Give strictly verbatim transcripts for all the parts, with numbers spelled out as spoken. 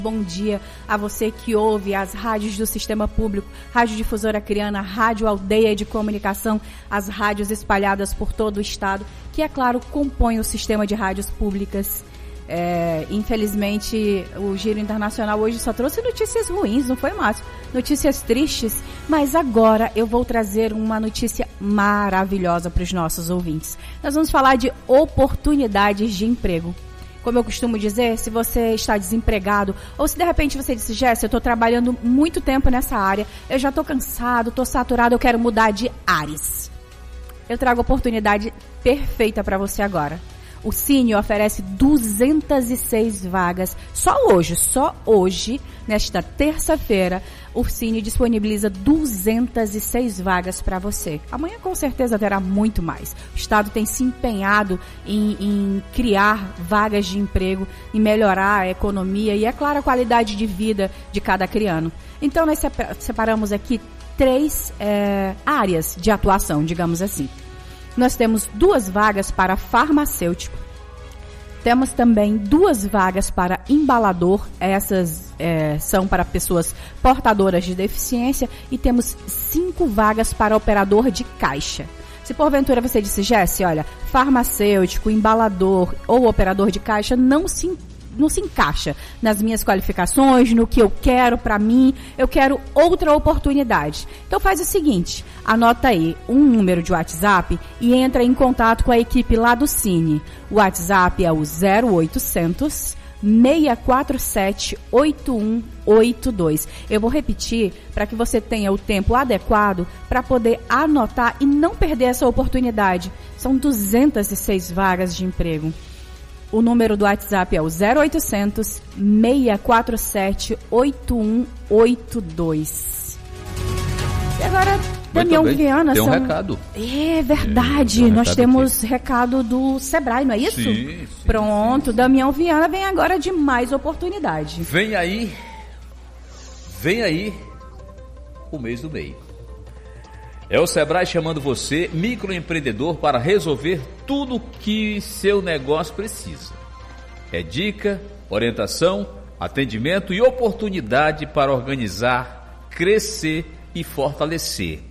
Bom dia a você que ouve as rádios do Sistema Público, Rádio Difusora Acreana, Rádio Aldeia de Comunicação, as rádios espalhadas por todo o estado, que, é claro, compõem o sistema de rádios públicas. É, infelizmente, o Giro Internacional hoje só trouxe notícias ruins, não foi, Márcio? Notícias tristes, mas agora eu vou trazer uma notícia maravilhosa para os nossos ouvintes. Nós vamos falar de oportunidades de emprego. Como eu costumo dizer, se você está desempregado, ou se de repente você disse, Jéssica, eu estou trabalhando muito tempo nessa área, eu já estou cansado, estou saturado, eu quero mudar de áreas. Eu trago a oportunidade perfeita para você agora. O Cine oferece duzentas e seis vagas, só hoje, só hoje, nesta terça-feira, o Cine disponibiliza duzentas e seis vagas para você. Amanhã com certeza terá muito mais. O Estado tem se empenhado em, em criar vagas de emprego, em melhorar a economia e, é claro, a qualidade de vida de cada criano. Então nós separamos aqui três é, áreas de atuação, digamos assim. Nós temos duas vagas para farmacêutico. Temos também duas vagas para embalador. Essas é, são para pessoas portadoras de deficiência. E temos cinco vagas para operador de caixa. Se porventura você disse, Jéssica, olha, farmacêutico, embalador ou operador de caixa não se não se encaixa nas minhas qualificações, no que eu quero para mim, eu quero outra oportunidade. Então faz o seguinte, anota aí um número de WhatsApp e entra em contato com a equipe lá do Cine. O WhatsApp é o zero oitocentos, seis quatro sete, oito um oito dois. Eu vou repetir para que você tenha o tempo adequado para poder anotar e não perder essa oportunidade. São duzentas e seis vagas de emprego. O número do WhatsApp é o zero oitocentos, seis quatro sete, oito um oito dois. E agora, Damião Viana... Tem um são... recado. É verdade, é, um nós recado temos aqui. recado do Sebrae, não é isso? Sim, sim. Pronto, sim, sim. Damião Viana vem agora de mais oportunidade. Vem aí, vem aí o mês do meio. É o Sebrae chamando você, microempreendedor, para resolver tudo que seu negócio precisa. É dica, orientação, atendimento e oportunidade para organizar, crescer e fortalecer.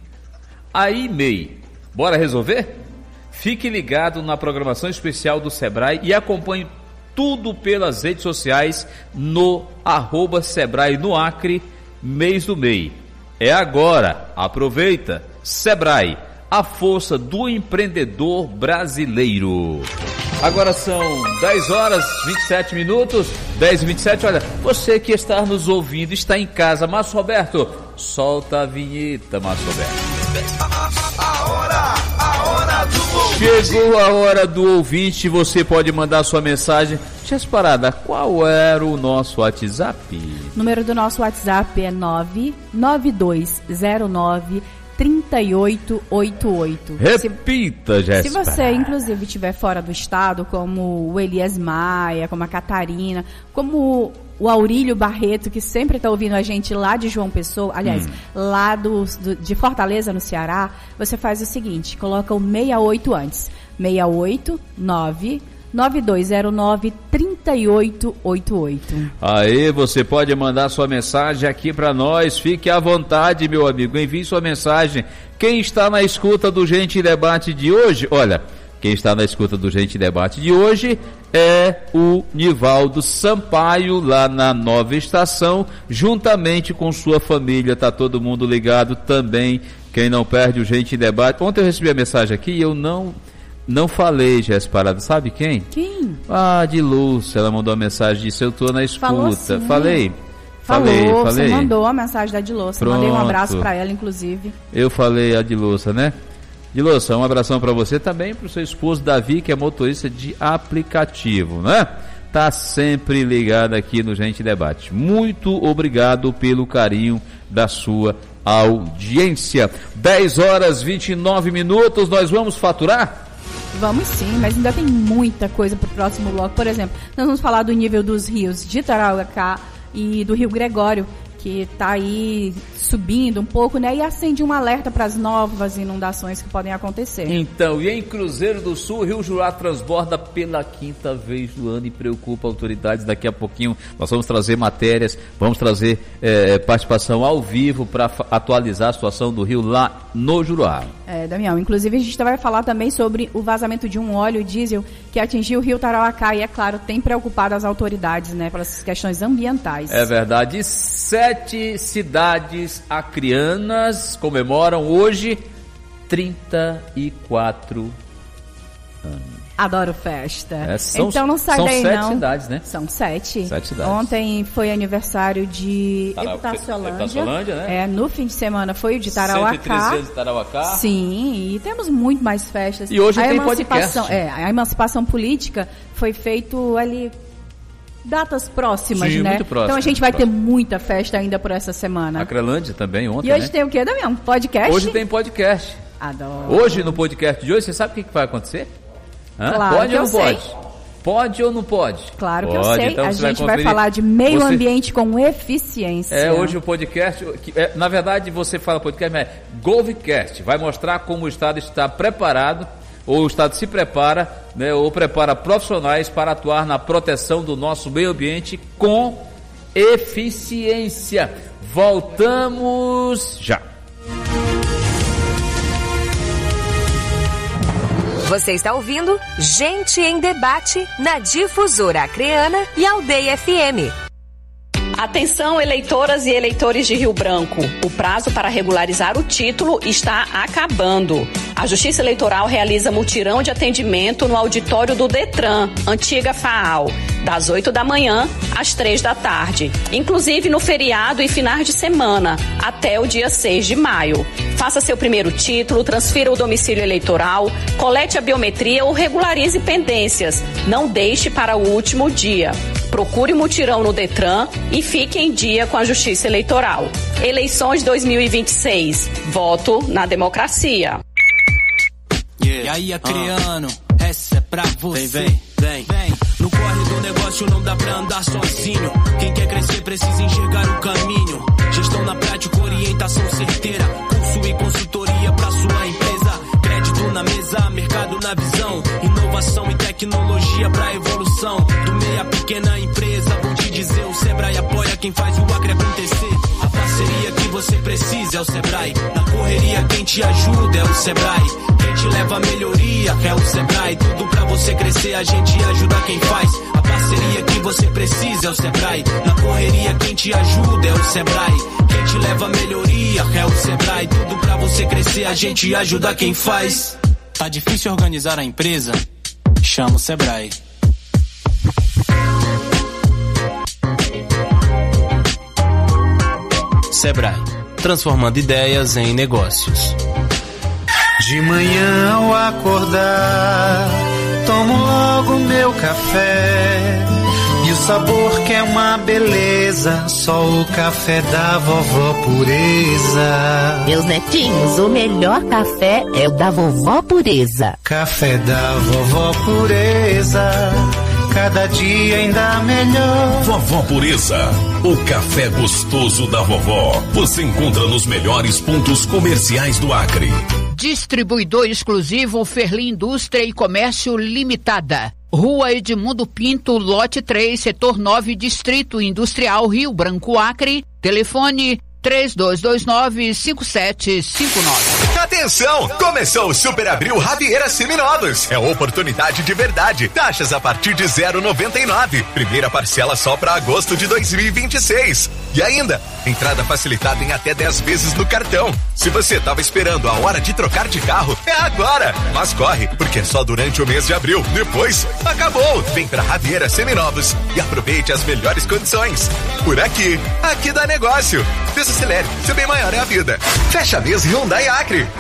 Aí, M E I, bora resolver? Fique ligado na programação especial do Sebrae e acompanhe tudo pelas redes sociais no arroba Sebrae no Acre, mês do M E I. É agora, aproveita! Sebrae, a força do empreendedor brasileiro. Agora são dez horas e vinte e sete minutos, dez e vinte e sete, olha, você que está nos ouvindo, está em casa, Márcio Roberto, solta a vinheta, Márcio Roberto. A hora, a hora do ouvinte. Chegou a hora do ouvinte, você pode mandar sua mensagem. Jéssica Parada, qual era o nosso WhatsApp? O número do nosso WhatsApp é nove nove dois zero nove, três oito oito oito. Repita, Jéssica. Se você, inclusive, estiver fora do estado, como o Elias Maia, como a Catarina, como o Aurílio Barreto, que sempre está ouvindo a gente lá de João Pessoa, aliás, hum. lá do, do, de Fortaleza, no Ceará, você faz o seguinte, coloca o sessenta e oito antes. seis oito nove nove dois zero nove, três oito oito oito. Aí, você pode mandar sua mensagem aqui para nós. Fique à vontade, meu amigo. Envie sua mensagem. Quem está na escuta do Gente Debate de hoje, olha, quem está na escuta do Gente Debate de hoje é o Nivaldo Sampaio, lá na Nova Estação, juntamente com sua família. Tá todo mundo ligado também. Quem não perde o Gente Debate. Ontem eu recebi a mensagem aqui e eu não... Não falei, Jéssica Parada, sabe quem? Quem? Ah, de Lúcia, ela mandou uma mensagem, disse, eu tô na escuta. Falou assim. Falei? Falou, falei, falei. Você mandou a mensagem da Dilúcia, mandei um abraço pra ela, inclusive. Eu falei a Dilúcia, né? Dilúcia, um abração pra você também, pro seu esposo Davi, que é motorista de aplicativo, né? Tá sempre ligado aqui no Gente Debate. Muito obrigado pelo carinho da sua audiência. dez horas e vinte e nove minutos, nós vamos faturar? Vamos sim, mas ainda tem muita coisa para o próximo bloco. Por exemplo, nós vamos falar do nível dos rios de Tarauacá e do Rio Gregório, que está aí subindo um pouco, né? E acende um alerta para as novas inundações que podem acontecer. Então, e em Cruzeiro do Sul, o Rio Juruá transborda pela quinta vez do ano e preocupa autoridades. Daqui a pouquinho nós vamos trazer matérias, vamos trazer é, participação ao vivo para atualizar a situação do rio lá no Juruá. É, Damião, inclusive a gente vai falar também sobre o vazamento de um óleo diesel que atingiu o rio Tarauacá e, é claro, tem preocupado as autoridades, né, pelas questões ambientais. É verdade. Sete cidades acreanas comemoram hoje trinta e quatro anos. Adoro festa. É, são, então não sai são daí, sete não. cidades, né? São sete. Sete cidades. Ontem foi aniversário de Tarau... Epitaciolândia. Epitaciolândia, né? É, no fim de semana foi o de Tarauacá. cento e treze anos de Tarauacá. Sim, e temos muito mais festas. E hoje a tem emancipação, podcast. É, a emancipação política foi feito ali datas próximas, Sim, né? muito próximo, então a gente vai próximo. ter muita festa ainda por essa semana. A Crelândia também ontem, E hoje né? tem o quê, Damião? Podcast? Hoje tem podcast. Adoro. Hoje no podcast de hoje, você sabe o que, que vai acontecer? Hã? Claro pode que ou não eu sei. pode? Pode ou não pode? Claro que pode, eu sei. então a você gente vai, vai falar de meio você... ambiente com eficiência. É, hoje o podcast, que, é, na verdade você fala podcast, mas é Govcast, vai mostrar como o Estado está preparado, ou o Estado se prepara, né, ou prepara profissionais para atuar na proteção do nosso meio ambiente com eficiência. Voltamos já. Você está ouvindo Gente em Debate na Difusora Acreana e Aldeia F M. Atenção, eleitoras e eleitores de Rio Branco. O prazo para regularizar o título está acabando. A Justiça Eleitoral realiza mutirão de atendimento no auditório do Detran, antiga FAAL, das oito da manhã às três da tarde, inclusive no feriado e finais de semana, até o dia seis de maio. Faça seu primeiro título, transfira o domicílio eleitoral, colete a biometria ou regularize pendências. Não deixe para o último dia. Procure mutirão no Detran e fique em dia com a Justiça Eleitoral. Eleições dois mil e vinte e seis. Voto na democracia. Yeah. E aí, acreano, uh. essa é pra você. Vem, vem, vem, vem. No corre do negócio não dá pra andar sozinho. Quem quer crescer precisa enxergar o caminho. Gestão na prática, orientação certeira. Curso e consultoria pra sua empresa. Crédito na mesa, mercado na visão. Inovação e tecnologia pra evolução. Do meia pequena empresa, vou te dizer, o Sebrae apoia quem faz o Acre acontecer. A parceria que você precisa é o Sebrae. Na correria quem te ajuda é o Sebrae. Quem te leva a melhoria é o Sebrae. Tudo pra você crescer, a gente ajuda quem faz. A parceria que você precisa é o Sebrae. Na correria quem te ajuda é o Sebrae. Quem te leva a melhoria é o Sebrae. Tudo pra você crescer, a gente ajuda quem faz. Tá difícil organizar a empresa? Chama o Sebrae. Sebrae, transformando ideias em negócios. De manhã ao acordar, tomo logo meu café. E o sabor que é uma beleza, só o café da vovó Pureza. Meus netinhos, o melhor café é o da vovó Pureza. Café da vovó Pureza, cada dia ainda melhor. Vovó Pureza, o café gostoso da vovó. Você encontra nos melhores pontos comerciais do Acre. Distribuidor exclusivo Ferli Indústria e Comércio Limitada. Rua Edmundo Pinto, lote três, setor nove, Distrito Industrial, Rio Branco, Acre. Telefone três dois dois nove, cinco sete cinco nove. Atenção! Começou o Super Abril Ravieira Seminovos. É oportunidade de verdade. Taxas a partir de zero vírgula noventa e nove. Primeira parcela só para agosto de dois mil e vinte e seis. E ainda, entrada facilitada em até dez vezes no cartão. Se você estava esperando a hora de trocar de carro, é agora. Mas corre, porque é só durante o mês de abril. Depois, acabou. Vem pra Ravieira Seminovos e aproveite as melhores condições. Por aqui, aqui dá negócio. Desacelere, seu bem maior é a vida. Fecha mês Hyundai Acre. A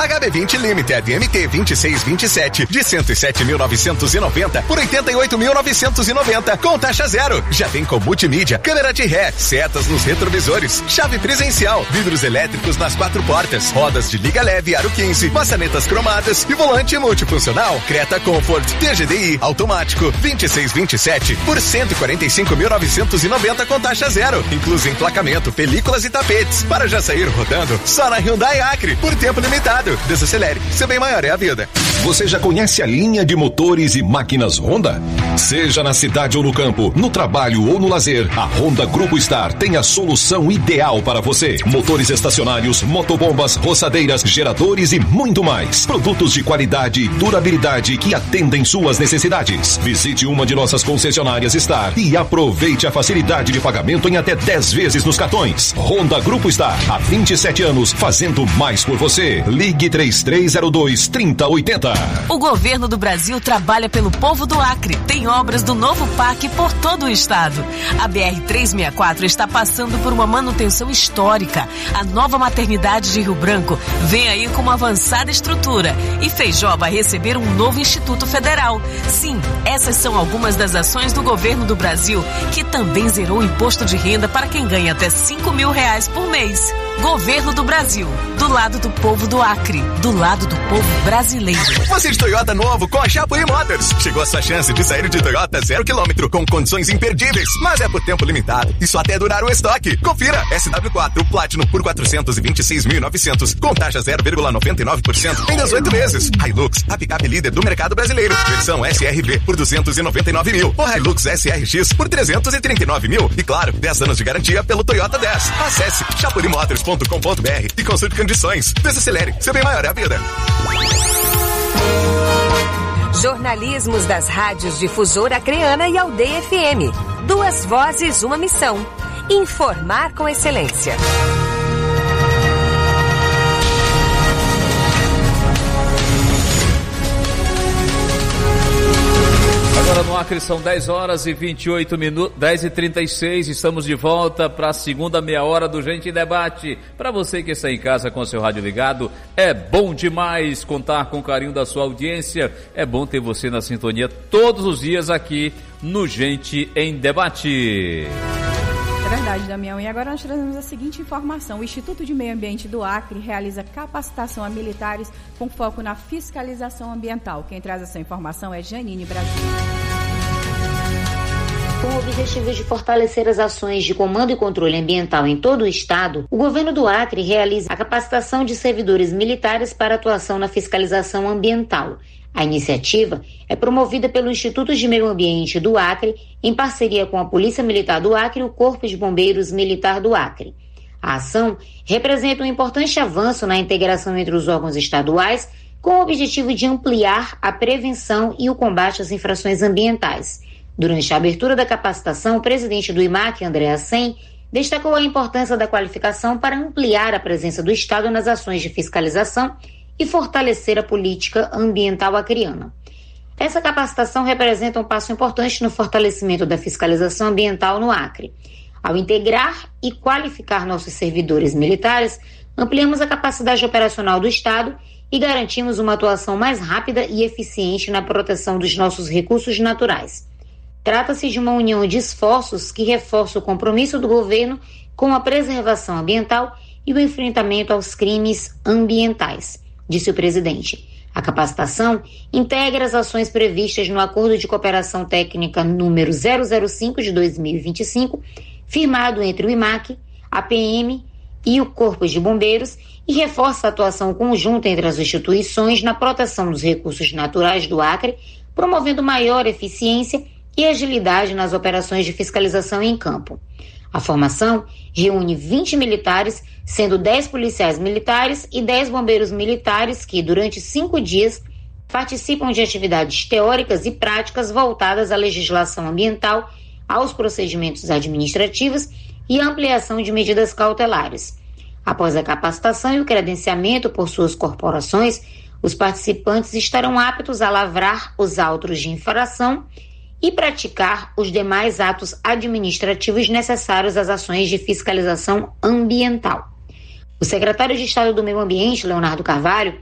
H B vinte Limited M T vinte e seis vinte e sete de cento e sete mil novecentos e noventa por oitenta e oito mil novecentos e noventa com taxa zero. Já vem com multimídia, câmera de ré, setas nos retrovisores, chave presencial, vidros elétricos nas quatro portas, rodas de liga leve aro quinze, maçanetas cromadas e volante multifuncional. Creta Comfort T G D I automático vinte e seis vinte e sete por cento e quarenta e cinco mil novecentos e noventa com taxa zero, incluso emplacamento, películas e tapetes, para já sair rodando só na Hyundai Acre, por tempo limitado. Desacelere, seu bem maior é a vida. Você já conhece a linha de motores e máquinas Honda? Seja na cidade ou no campo, no trabalho ou no lazer, a Honda Grupo Star tem a solução ideal para você. Motores estacionários, motobombas, roçadeiras, geradores e muito mais. Produtos de qualidade e durabilidade que atendem suas necessidades. Visite uma de nossas concessionárias Star e aproveite a facilidade de pagamento em até dez vezes nos cartões. Honda Grupo Star, há vinte e sete anos, fazendo mais por você. Ligue três três zero dois, três zero oito zero. O governo do Brasil trabalha pelo povo do Acre. Tem obras do novo parque por todo o estado. A B R trezentos e sessenta e quatro está passando por uma manutenção histórica. A nova maternidade de Rio Branco vem aí com uma avançada estrutura. E Feijó vai receber um novo Instituto Federal. Sim, essas são algumas das ações do governo do Brasil, que também zerou o imposto de renda para quem ganha até cinco mil reais por mês. Governo do Brasil, do lado do povo do Acre, do lado do povo brasileiro. Você de Toyota novo com a Chapuri Motors. Chegou a sua chance de sair de Toyota zero quilômetro com condições imperdíveis, mas é por tempo limitado e só até durar o estoque. Confira, S W quatro Platinum por quatrocentos e vinte e seis mil e novecentos com taxa zero vírgula noventa e nove por cento em dezoito meses. Hilux, a picape líder do mercado brasileiro. Versão S R V por duzentos e noventa e nove mil. Ou Hilux S R X por trezentos e trinta e nove mil. E claro, dez anos de garantia pelo Toyota dez. Acesse chapuri motors ponto com ponto b r e consulte condições. Desacelere, seu bem maior é a vida. Jornalismos das rádios Difusora Acreana e Aldeia F M. Duas vozes, uma missão. Informar com excelência. Agora no Acre são dez horas e vinte e oito minutos, dez e trinta e seis, estamos de volta para a segunda meia hora do Gente em Debate. Para você que está em casa com seu rádio ligado, é bom demais contar com o carinho da sua audiência, é bom ter você na sintonia todos os dias aqui no Gente em Debate. É verdade, Damião. E agora nós trazemos a seguinte informação. O Instituto de Meio Ambiente do Acre realiza capacitação a militares com foco na fiscalização ambiental. Quem traz essa informação é Janine Brasil. Com o objetivo de fortalecer as ações de comando e controle ambiental em todo o estado, o governo do Acre realiza a capacitação de servidores militares para atuação na fiscalização ambiental. A iniciativa é promovida pelo Instituto de Meio Ambiente do Acre, em parceria com a Polícia Militar do Acre e o Corpo de Bombeiros Militar do Acre. A ação representa um importante avanço na integração entre os órgãos estaduais, com o objetivo de ampliar a prevenção e o combate às infrações ambientais. Durante a abertura da capacitação, o presidente do I M A C, André Assem, destacou a importância da qualificação para ampliar a presença do Estado nas ações de fiscalização e fortalecer a política ambiental acreana. Essa capacitação representa um passo importante no fortalecimento da fiscalização ambiental no Acre. Ao integrar e qualificar nossos servidores militares, ampliamos a capacidade operacional do Estado e garantimos uma atuação mais rápida e eficiente na proteção dos nossos recursos naturais. Trata-se de uma união de esforços que reforça o compromisso do governo com a preservação ambiental e o enfrentamento aos crimes ambientais, disse o presidente. A capacitação integra as ações previstas no Acordo de Cooperação Técnica número zero zero cinco de dois mil e vinte e cinco, firmado entre o I M A C, a P M e o Corpo de Bombeiros, e reforça a atuação conjunta entre as instituições na proteção dos recursos naturais do Acre, promovendo maior eficiência e agilidade nas operações de fiscalização em campo. A formação reúne vinte militares, sendo dez policiais militares e dez bombeiros militares que, durante cinco dias, participam de atividades teóricas e práticas voltadas à legislação ambiental, aos procedimentos administrativos e à ampliação de medidas cautelares. Após a capacitação e o credenciamento por suas corporações, os participantes estarão aptos a lavrar os autos de infração e praticar os demais atos administrativos necessários às ações de fiscalização ambiental. O secretário de Estado do Meio Ambiente, Leonardo Carvalho,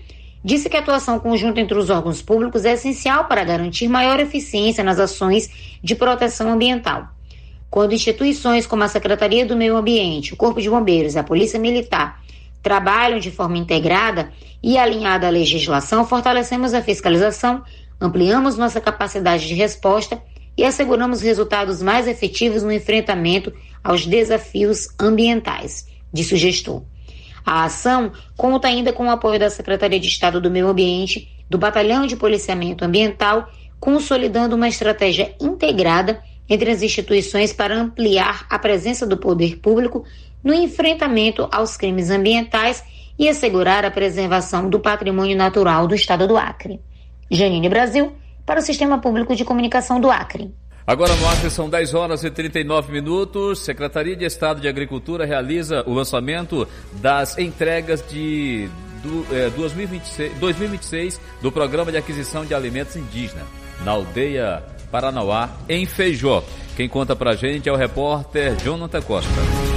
disse que a atuação conjunta entre os órgãos públicos é essencial para garantir maior eficiência nas ações de proteção ambiental. Quando instituições como a Secretaria do Meio Ambiente, o Corpo de Bombeiros e a Polícia Militar trabalham de forma integrada e alinhada à legislação, fortalecemos a fiscalização, ampliamos nossa capacidade de resposta e asseguramos resultados mais efetivos no enfrentamento aos desafios ambientais, disse o gestor. A ação conta ainda com o apoio da Secretaria de Estado do Meio Ambiente, do Batalhão de Policiamento Ambiental, consolidando uma estratégia integrada entre as instituições para ampliar a presença do poder público no enfrentamento aos crimes ambientais e assegurar a preservação do patrimônio natural do estado do Acre. Janine Brasil, para o Sistema Público de Comunicação do Acre. Agora no Acre são dez horas e trinta e nove minutos. Secretaria de Estado de Agricultura realiza o lançamento das entregas de do, eh, dois mil e vinte e seis, dois mil e vinte e seis do Programa de Aquisição de Alimentos Indígenas na aldeia Paranauá, em Feijó. Quem conta pra gente é o repórter Jonathan Costa.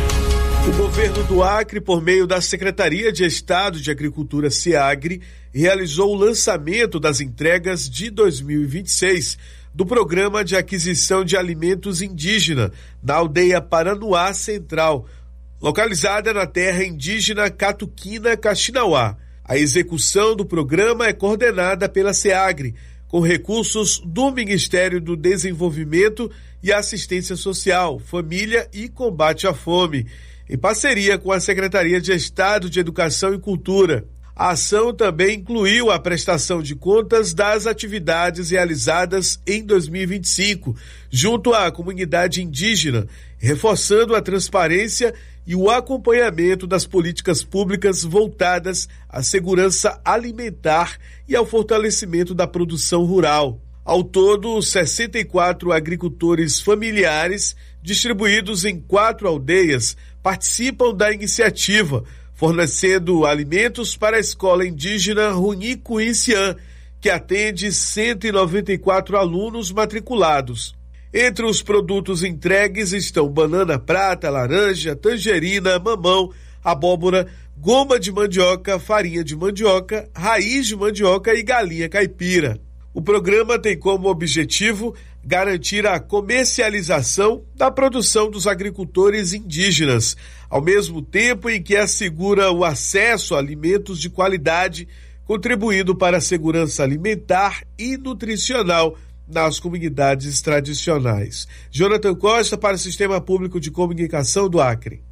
O governo do Acre, por meio da Secretaria de Estado de Agricultura, SEAGRE, realizou o lançamento das entregas de dois mil e vinte e seis do Programa de Aquisição de Alimentos Indígena na aldeia Paranauá Central, localizada na terra indígena Catuquina Caxinauá. A execução do programa é coordenada pela SEAGRE, com recursos do Ministério do Desenvolvimento e Assistência Social, Família e Combate à Fome, em parceria com a Secretaria de Estado de Educação e Cultura. A ação também incluiu a prestação de contas das atividades realizadas em dois mil e vinte e cinco, junto à comunidade indígena, reforçando a transparência e o acompanhamento das políticas públicas voltadas à segurança alimentar e ao fortalecimento da produção rural. Ao todo, sessenta e quatro agricultores familiares, distribuídos em quatro aldeias, participam da iniciativa, fornecendo alimentos para a escola indígena Runicuinciã, que atende cento e noventa e quatro alunos matriculados. Entre os produtos entregues estão banana prata, laranja, tangerina, mamão, abóbora, goma de mandioca, farinha de mandioca, raiz de mandioca e galinha caipira. O programa tem como objetivo garantir a comercialização da produção dos agricultores indígenas, ao mesmo tempo em que assegura o acesso a alimentos de qualidade, contribuindo para a segurança alimentar e nutricional nas comunidades tradicionais. Jonathan Costa, para o Sistema Público de Comunicação do Acre.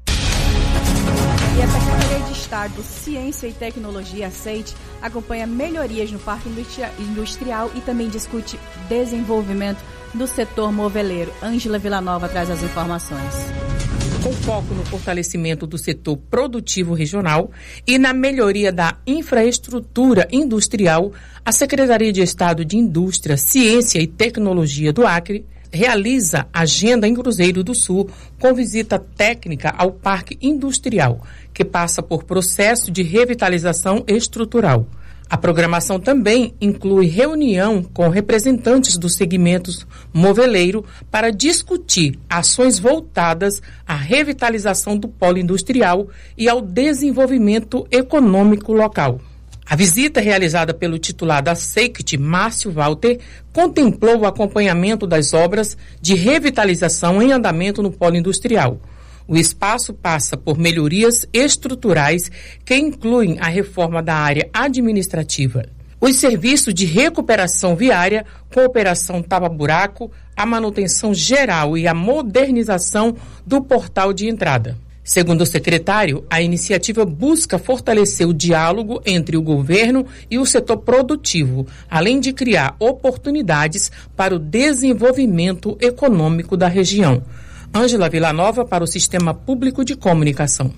E a Secretaria de Estado de Ciência e Tecnologia, SEIT, acompanha melhorias no parque industrial e também discute desenvolvimento do setor moveleiro. Ângela Villanova traz as informações. Com foco no fortalecimento do setor produtivo regional e na melhoria da infraestrutura industrial, a Secretaria de Estado de Indústria, Ciência e Tecnologia do Acre realiza agenda em Cruzeiro do Sul com visita técnica ao Parque Industrial, que passa por processo de revitalização estrutural. A programação também inclui reunião com representantes dos segmentos moveleiro para discutir ações voltadas à revitalização do polo industrial e ao desenvolvimento econômico local. A visita realizada pelo titular da SEICT, Márcio Walter, contemplou o acompanhamento das obras de revitalização em andamento no polo industrial. O espaço passa por melhorias estruturais que incluem a reforma da área administrativa, os serviços de recuperação viária, com operação tapa-buraco, a manutenção geral e a modernização do portal de entrada. Segundo o secretário, a iniciativa busca fortalecer o diálogo entre o governo e o setor produtivo, além de criar oportunidades para o desenvolvimento econômico da região. Ângela Villanova, para o Sistema Público de Comunicação.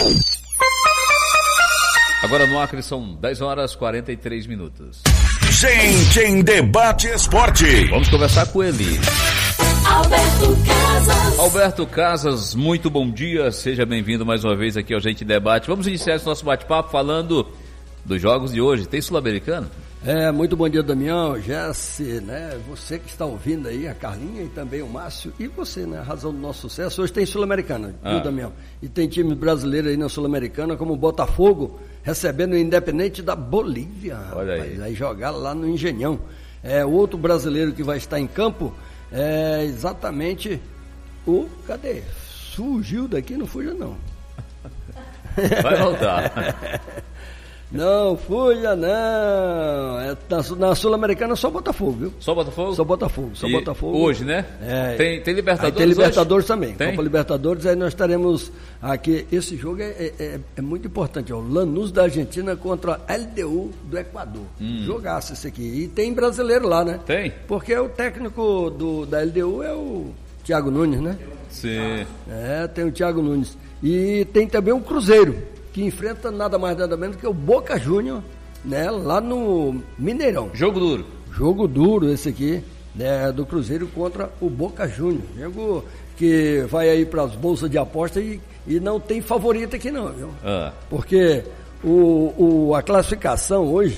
Agora no Acre são dez horas e quarenta e três minutos. Gente em Debate Esporte. Vamos conversar com ele. Alberto Casas. Alberto Casas, muito bom dia. Seja bem-vindo mais uma vez aqui ao Gente em Debate. Vamos iniciar esse nosso bate-papo falando dos jogos de hoje. Tem Sul-Americano? É, muito bom dia, Damião, Jesse, né? Você que está ouvindo aí, a Carlinha e também o Márcio, e você, né? A razão do nosso sucesso. Hoje tem Sul-Americana, ah. viu, Damião? E tem time brasileiro aí na Sul-Americana, como o Botafogo, recebendo o Independente da Bolívia. Olha rapaz, aí. Vai jogar lá no Engenhão. É, outro brasileiro que vai estar em campo é exatamente o... Cadê? Surgiu daqui, não fuja não. Vai voltar. Não, fuja não. É, na na Sul-Americana é só Botafogo, viu? Só Botafogo? Só Botafogo, só E Botafogo. hoje, né? É. Tem, tem Libertadores Aí tem Libertadores hoje? também. Tem? Copa Libertadores, aí nós estaremos aqui. Esse jogo é, é, é muito importante. Ó, o Lanús da Argentina contra a L D U do Equador. Hum. Jogaço esse aqui. E tem brasileiro lá, né? Tem? Porque o técnico do, da L D U é o Thiago Nunes, né? Sim. É, tem o Thiago Nunes. E tem também o Cruzeiro, que enfrenta nada mais nada menos que o Boca Júnior, né, lá no Mineirão. Jogo duro. Jogo duro esse aqui, né, do Cruzeiro contra o Boca Júnior. Jogo que vai aí para as bolsas de aposta e, e não tem favorito aqui não, viu? Ah. Porque o, o, a classificação hoje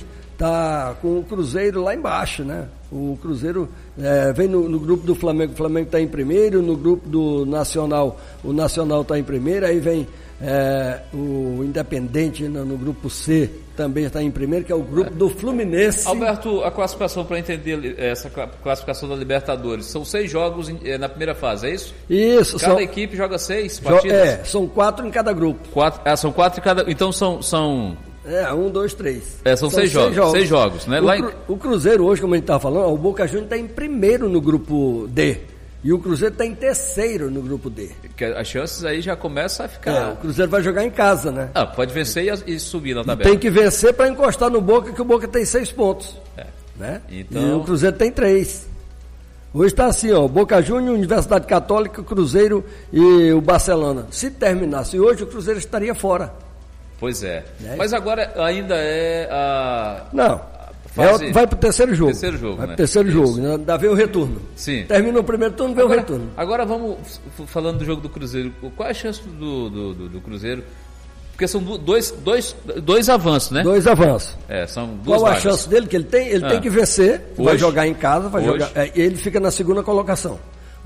tá com o Cruzeiro lá embaixo, né? O Cruzeiro é, vem no, no grupo do Flamengo, o Flamengo está em primeiro, no grupo do Nacional, o Nacional está em primeiro, aí vem é, o Independente no, no grupo C, também está em primeiro, que é o grupo do Fluminense. Alberto, a classificação, para entender essa classificação da Libertadores, são seis jogos na primeira fase, é isso? Isso. Cada são, equipe joga seis jo, partidas? É, são quatro em cada grupo. Quatro, ah, são quatro em cada... Então são... são... É, um, dois, três. É, são, são seis, seis jogos, jogos. Seis jogos, né? O, Lá cru, em... o Cruzeiro hoje, como a gente estava falando, ó, o Boca Juniors está em primeiro no grupo D. E o Cruzeiro está em terceiro no grupo D. Que as chances aí já começam a ficar... É, o Cruzeiro vai jogar em casa, né? Ah, pode vencer e, e subir na tabela. Tem que vencer para encostar no Boca, que o Boca tem seis pontos. É. Né? Então... E o Cruzeiro tem três. Hoje está assim, ó, Boca Juniors, Universidade Católica, Cruzeiro e o Barcelona. Se terminasse hoje, o Cruzeiro estaria fora. Pois é. é. Mas agora ainda é a... Não. Fase... É, vai pro terceiro jogo. Terceiro jogo, vai né? pro terceiro Isso. jogo, né? Dá ver o retorno. Sim. Termina o primeiro turno, vê agora, o retorno. Agora vamos falando do jogo do Cruzeiro. Qual é a chance do, do, do, do Cruzeiro? Porque são dois, dois, dois avanços, né? Dois avanços. É, são duas Qual vagas. a chance dele? Que ele tem? Ele ah. tem que vencer, Hoje? vai jogar em casa, vai Hoje? jogar. É, ele fica na segunda colocação.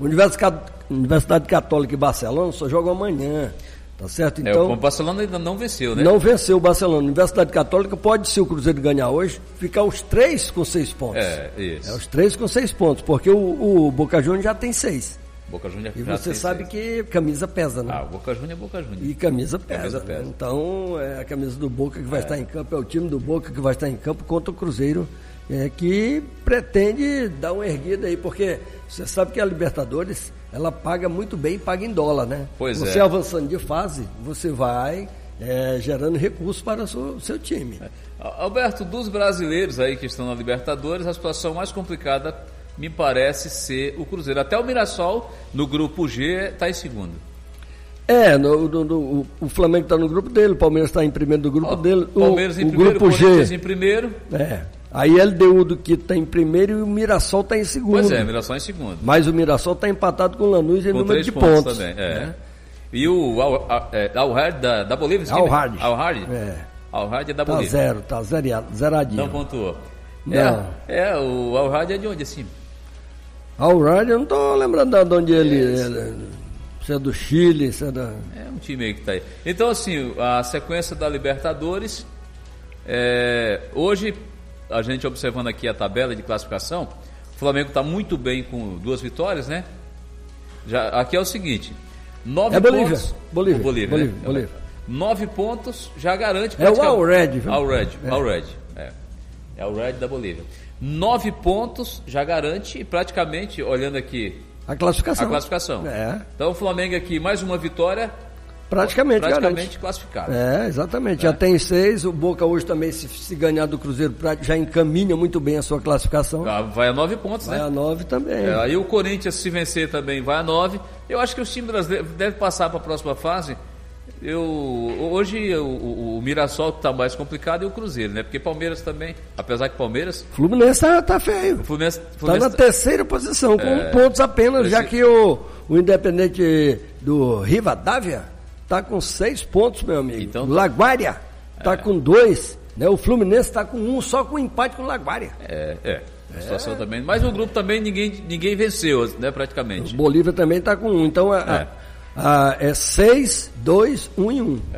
Universidade Católica e Barcelona só jogam amanhã. Tá certo? Então, é, o Barcelona ainda não venceu, né? Não venceu o Barcelona. Universidade Católica pode, se o Cruzeiro ganhar hoje, ficar os três com seis pontos. É, isso. É os três com seis pontos, porque o, o Boca Juniors já tem seis. Boca Juniors e já você tem sabe seis. Que camisa pesa, né? Ah, o Boca Juniors é Boca Juniors. E camisa pesa. Camisa né? pesa. Então, é a camisa do Boca que vai é. estar em campo, é o time do Boca que vai estar em campo contra o Cruzeiro, é, que pretende dar uma erguida aí, porque você sabe que a Libertadores, ela paga muito bem e paga em dólar, né? Pois você é. avançando de fase, você vai é, gerando recursos para o seu, seu time. É. Alberto, dos brasileiros aí que estão na Libertadores, a situação mais complicada me parece ser o Cruzeiro. Até o Mirassol, no grupo G, está em segundo. É, no, no, no, o Flamengo está no grupo dele, o Palmeiras está em primeiro do grupo o, dele. O Palmeiras em o primeiro, grupo Corinthians G, em primeiro. É. Aí L D U do que está em primeiro e o Mirassol está em segundo. Pois é, o Mirassol em segundo. Mas o Mirassol está empatado com o Lanús em com número de pontos. pontos Também, é. Né? E o Al-Hard da, da Bolívia? Al-Hard. Al-Hard? É. Al-Hard é da tá Bolívia. Zero, tá zero, zeradinho. Não pontuou. Não. É, é o Al-Hard é de onde assim? Al-Hard, eu não estou lembrando de onde ele é. Se é do Chile, se é da... É um time aí que está aí. Então, assim, a sequência da Libertadores, é, hoje, a gente observando aqui a tabela de classificação, o Flamengo está muito bem com duas vitórias, né? Já, aqui é o seguinte, nove é Bolívia. pontos... Bolívia, Bolívia, Bolívia, né? Bolívia. Nove pontos já garante... É o Al-Red. Al-Red, é. Al-Red, é. É o Red da Bolívia. Nove pontos já garante, praticamente, olhando aqui... A classificação. A classificação. É. Então o Flamengo aqui, mais uma vitória... Praticamente, praticamente garante. classificado. É, exatamente. É. Já tem seis. O Boca hoje também, se, se ganhar do Cruzeiro, já encaminha muito bem a sua classificação. Ah, vai a nove pontos, vai né? Vai a nove também. É, aí o Corinthians, se vencer também, vai a nove. Eu acho que os times brasileiros devem passar para a próxima fase. Eu, hoje o, o, o Mirassol está mais complicado e o Cruzeiro, né? Porque Palmeiras também, apesar que Palmeiras... Fluminense tá, tá feio. O Fluminense está na terceira posição, com é, pontos apenas, esse... já que o, o Independente do Rivadavia está com seis pontos, meu amigo. Então, Laguária está é. com dois, né? O Fluminense está com um, só com um empate com o Laguária. É, é. A situação é. também. Mas o grupo também ninguém, ninguém venceu, né? Praticamente. O Bolívia também está com um. Então, a, é. a, a, é seis, dois, um e um. É.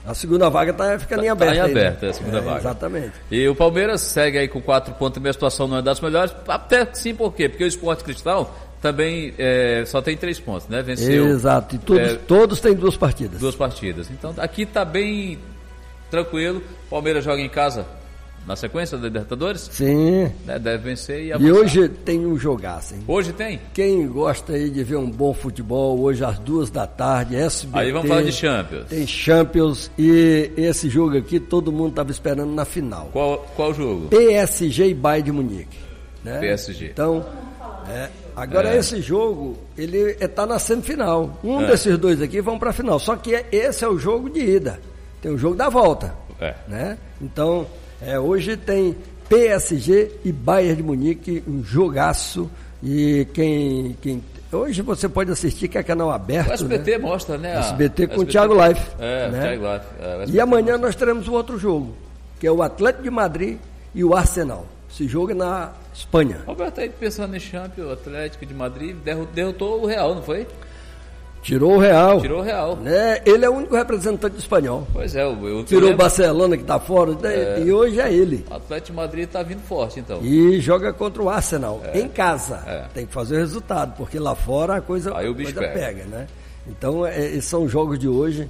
A segunda vaga tá ficando em aberto. Está em aberto, aí, né? é a segunda é, vaga. Exatamente. E o Palmeiras segue aí com quatro pontos, a minha situação não é das melhores, até sim, por quê? Porque o Sport Cristal também é, só tem três pontos, né? Venceu. Exato, e todos, é, todos têm duas partidas. Duas partidas. Então aqui tá bem tranquilo. Palmeiras joga em casa na sequência da Libertadores? Sim. Né? Deve vencer e avançar. E hoje tem um jogaço, hein? Hoje tem? Quem gosta aí de ver um bom futebol, hoje às duas da tarde, S B T. Aí vamos falar de Champions. Tem Champions e esse jogo aqui todo mundo estava esperando na final. Qual, qual jogo? P S G e Bayern de Munique. Né? P S G. Então, é, agora é. esse jogo, ele está na semifinal. Um é. desses dois aqui vão para a final. Só que esse é o jogo de ida. Tem o jogo da volta. É. Né? Então... É, hoje tem P S G e Bayern de Munique, um jogaço. E quem, quem. Hoje você pode assistir, que é canal aberto. O S B T, né? Mostra, né? S B T com o S B T Thiago Life. É, né? Thiago Life. É, e amanhã mostra. Nós teremos um outro jogo, que é o Atlético de Madrid e o Arsenal. Esse jogo é na Espanha. Roberto, aí pensando em Champions, o Atlético de Madrid derrotou o Real, não foi? Tirou o Real. Tirou o Real. Né? Ele é o único representante espanhol. Pois é. Eu, eu Tirou o Barcelona, que está fora, é, e hoje é ele. O Atlético de Madrid está vindo forte, então. E joga contra o Arsenal, é. em casa. É. Tem que fazer o resultado, porque lá fora a coisa, Aí o bicho coisa pega. pega, né? Então, é, são jogos de hoje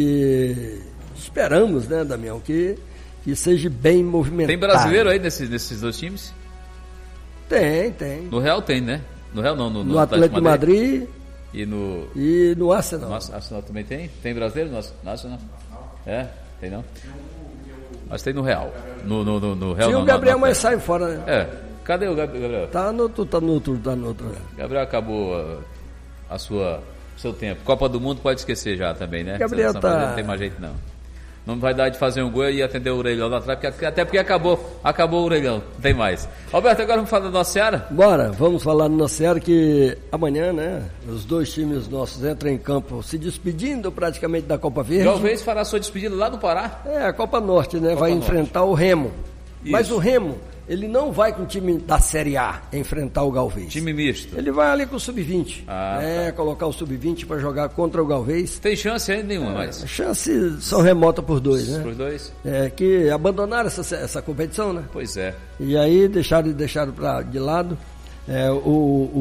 que esperamos, né, Damião, que, que seja bem movimentado. Tem brasileiro aí nesses, nesses dois times? Tem, tem. No Real tem, né? No Real não, no, no, no Atlético de Madrid... Madrid E no... E no Arsenal. No Arsenal também tem? Tem brasileiro no Arsenal? É? Tem não? Mas tem no Real. No, no, no, no Real Sim, não, o Gabriel, não, não, mas sai fora, né? É. Cadê o Gabriel? Tá no outro, tá no outro, tá no outro. Gabriel acabou a, a sua, seu tempo. Copa do Mundo pode esquecer já também, né? Gabriel tá... Não tem mais jeito não. Não vai dar de fazer um gol e atender o orelhão lá atrás, porque, até porque acabou, acabou o orelhão, não tem mais. Roberto, agora vamos falar da Nossa Seara? Bora, vamos falar da Nossa Seara, que amanhã, né, os dois times nossos entram em campo se despedindo praticamente da Copa Verde. Talvez fará sua despedida lá no Pará? É, a Copa Norte, né, Copa vai Norte. enfrentar o Remo. Isso. Mas o Remo, ele não vai com o time da Série A enfrentar o Galvez. Time misto. Ele vai ali com o sub vinte. Ah, é, tá. Colocar o sub vinte para jogar contra o Galvez. Tem chance ainda nenhuma, é, mas... Chances são remotas por dois, né? Por dois? É, que abandonaram essa, essa competição, né? Pois é. E aí deixaram, deixaram pra, de lado. É, o,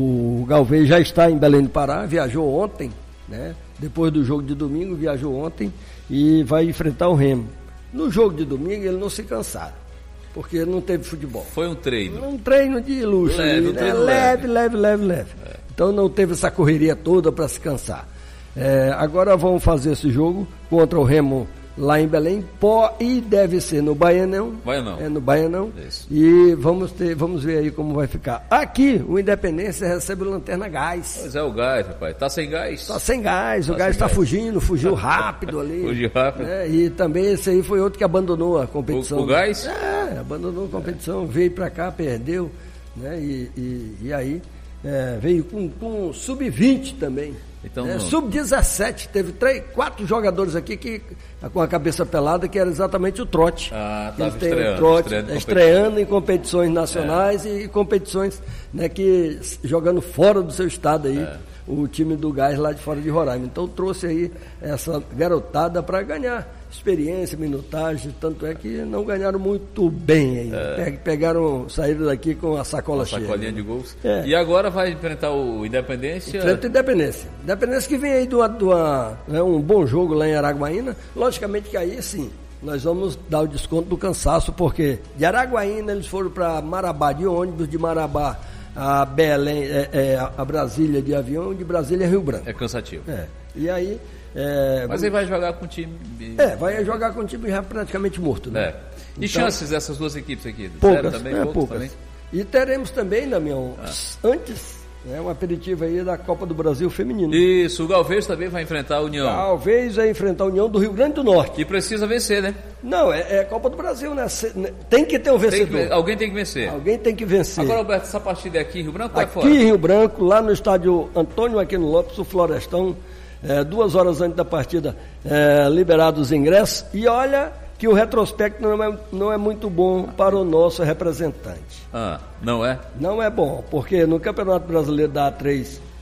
o Galvez já está em Belém do Pará, viajou ontem, né? Depois do jogo de domingo, viajou ontem e vai enfrentar o Remo. No jogo de domingo ele não se cansaram, porque não teve futebol. Foi um treino. Um treino de luxo. Leve, ali, um né? treino leve, leve, leve, leve. É. Então não teve essa correria toda para se cansar. É, agora vamos fazer esse jogo contra o Remo lá em Belém, pó, e deve ser no Baianão. Baianão. É no Baianão. Isso. E vamos, ter, vamos ver aí como vai ficar. Aqui, o Independência recebe o Lanterna Gás. Pois é, o gás, rapaz. Tá sem gás? Tá sem gás, tá o gás está fugindo, fugiu rápido ali. Fugiu rápido. Né? E também esse aí foi outro que abandonou a competição. O, o gás? É, abandonou a competição, é. veio para cá, perdeu, né? E, e, e aí é, veio com, com sub vinte também. Então, é, sub dezessete, teve três, quatro jogadores aqui que, com a cabeça pelada, que era exatamente o trote. Ah, estava estreando, o trote, estreando, estreando em competições nacionais é. e competições, né, que, jogando fora do seu estado aí, é. o time do Gás lá de fora de Roraima. Então trouxe aí essa garotada para ganhar experiência, minutagem, tanto é que não ganharam muito bem aí. É. Pegaram, saíram daqui com a sacola cheia. Sacolinha de gols. É. E agora vai enfrentar o Independência? Enfrenta o Independência. Independência que vem aí de, uma, de uma, né, um bom jogo lá em Araguaína. Logicamente que aí sim, nós vamos dar o desconto do cansaço, porque de Araguaína eles foram para Marabá de ônibus, de Marabá a Belém, é, é, a Brasília de avião, de Brasília a Rio Branco. É cansativo. É. E aí... É, Mas ele vai jogar com o time... É, vai jogar com o time já praticamente morto, né? É. E então, chances dessas duas equipes aqui? Poucas, também, é, poucas, poucas. Também? E teremos também, Damião, ah. antes, né, um aperitivo aí da Copa do Brasil Feminino. Isso, o Galvez também vai enfrentar a União. Galvez vai enfrentar a União do Rio Grande do Norte. E precisa vencer, né? Não, é, é Copa do Brasil, né? Tem que ter um vencedor. Tem que, alguém tem que vencer. Alguém tem que vencer. Agora, Alberto, essa partida é aqui em Rio Branco ou é fora? Aqui em Rio Branco, lá no estádio Antônio Aquino Lopes, o Florestão. É, duas horas antes da partida, é, liberados os ingressos. E olha que o retrospecto não é, não é muito bom para o nosso representante. Ah, não é? Não é bom, porque no Campeonato Brasileiro da A três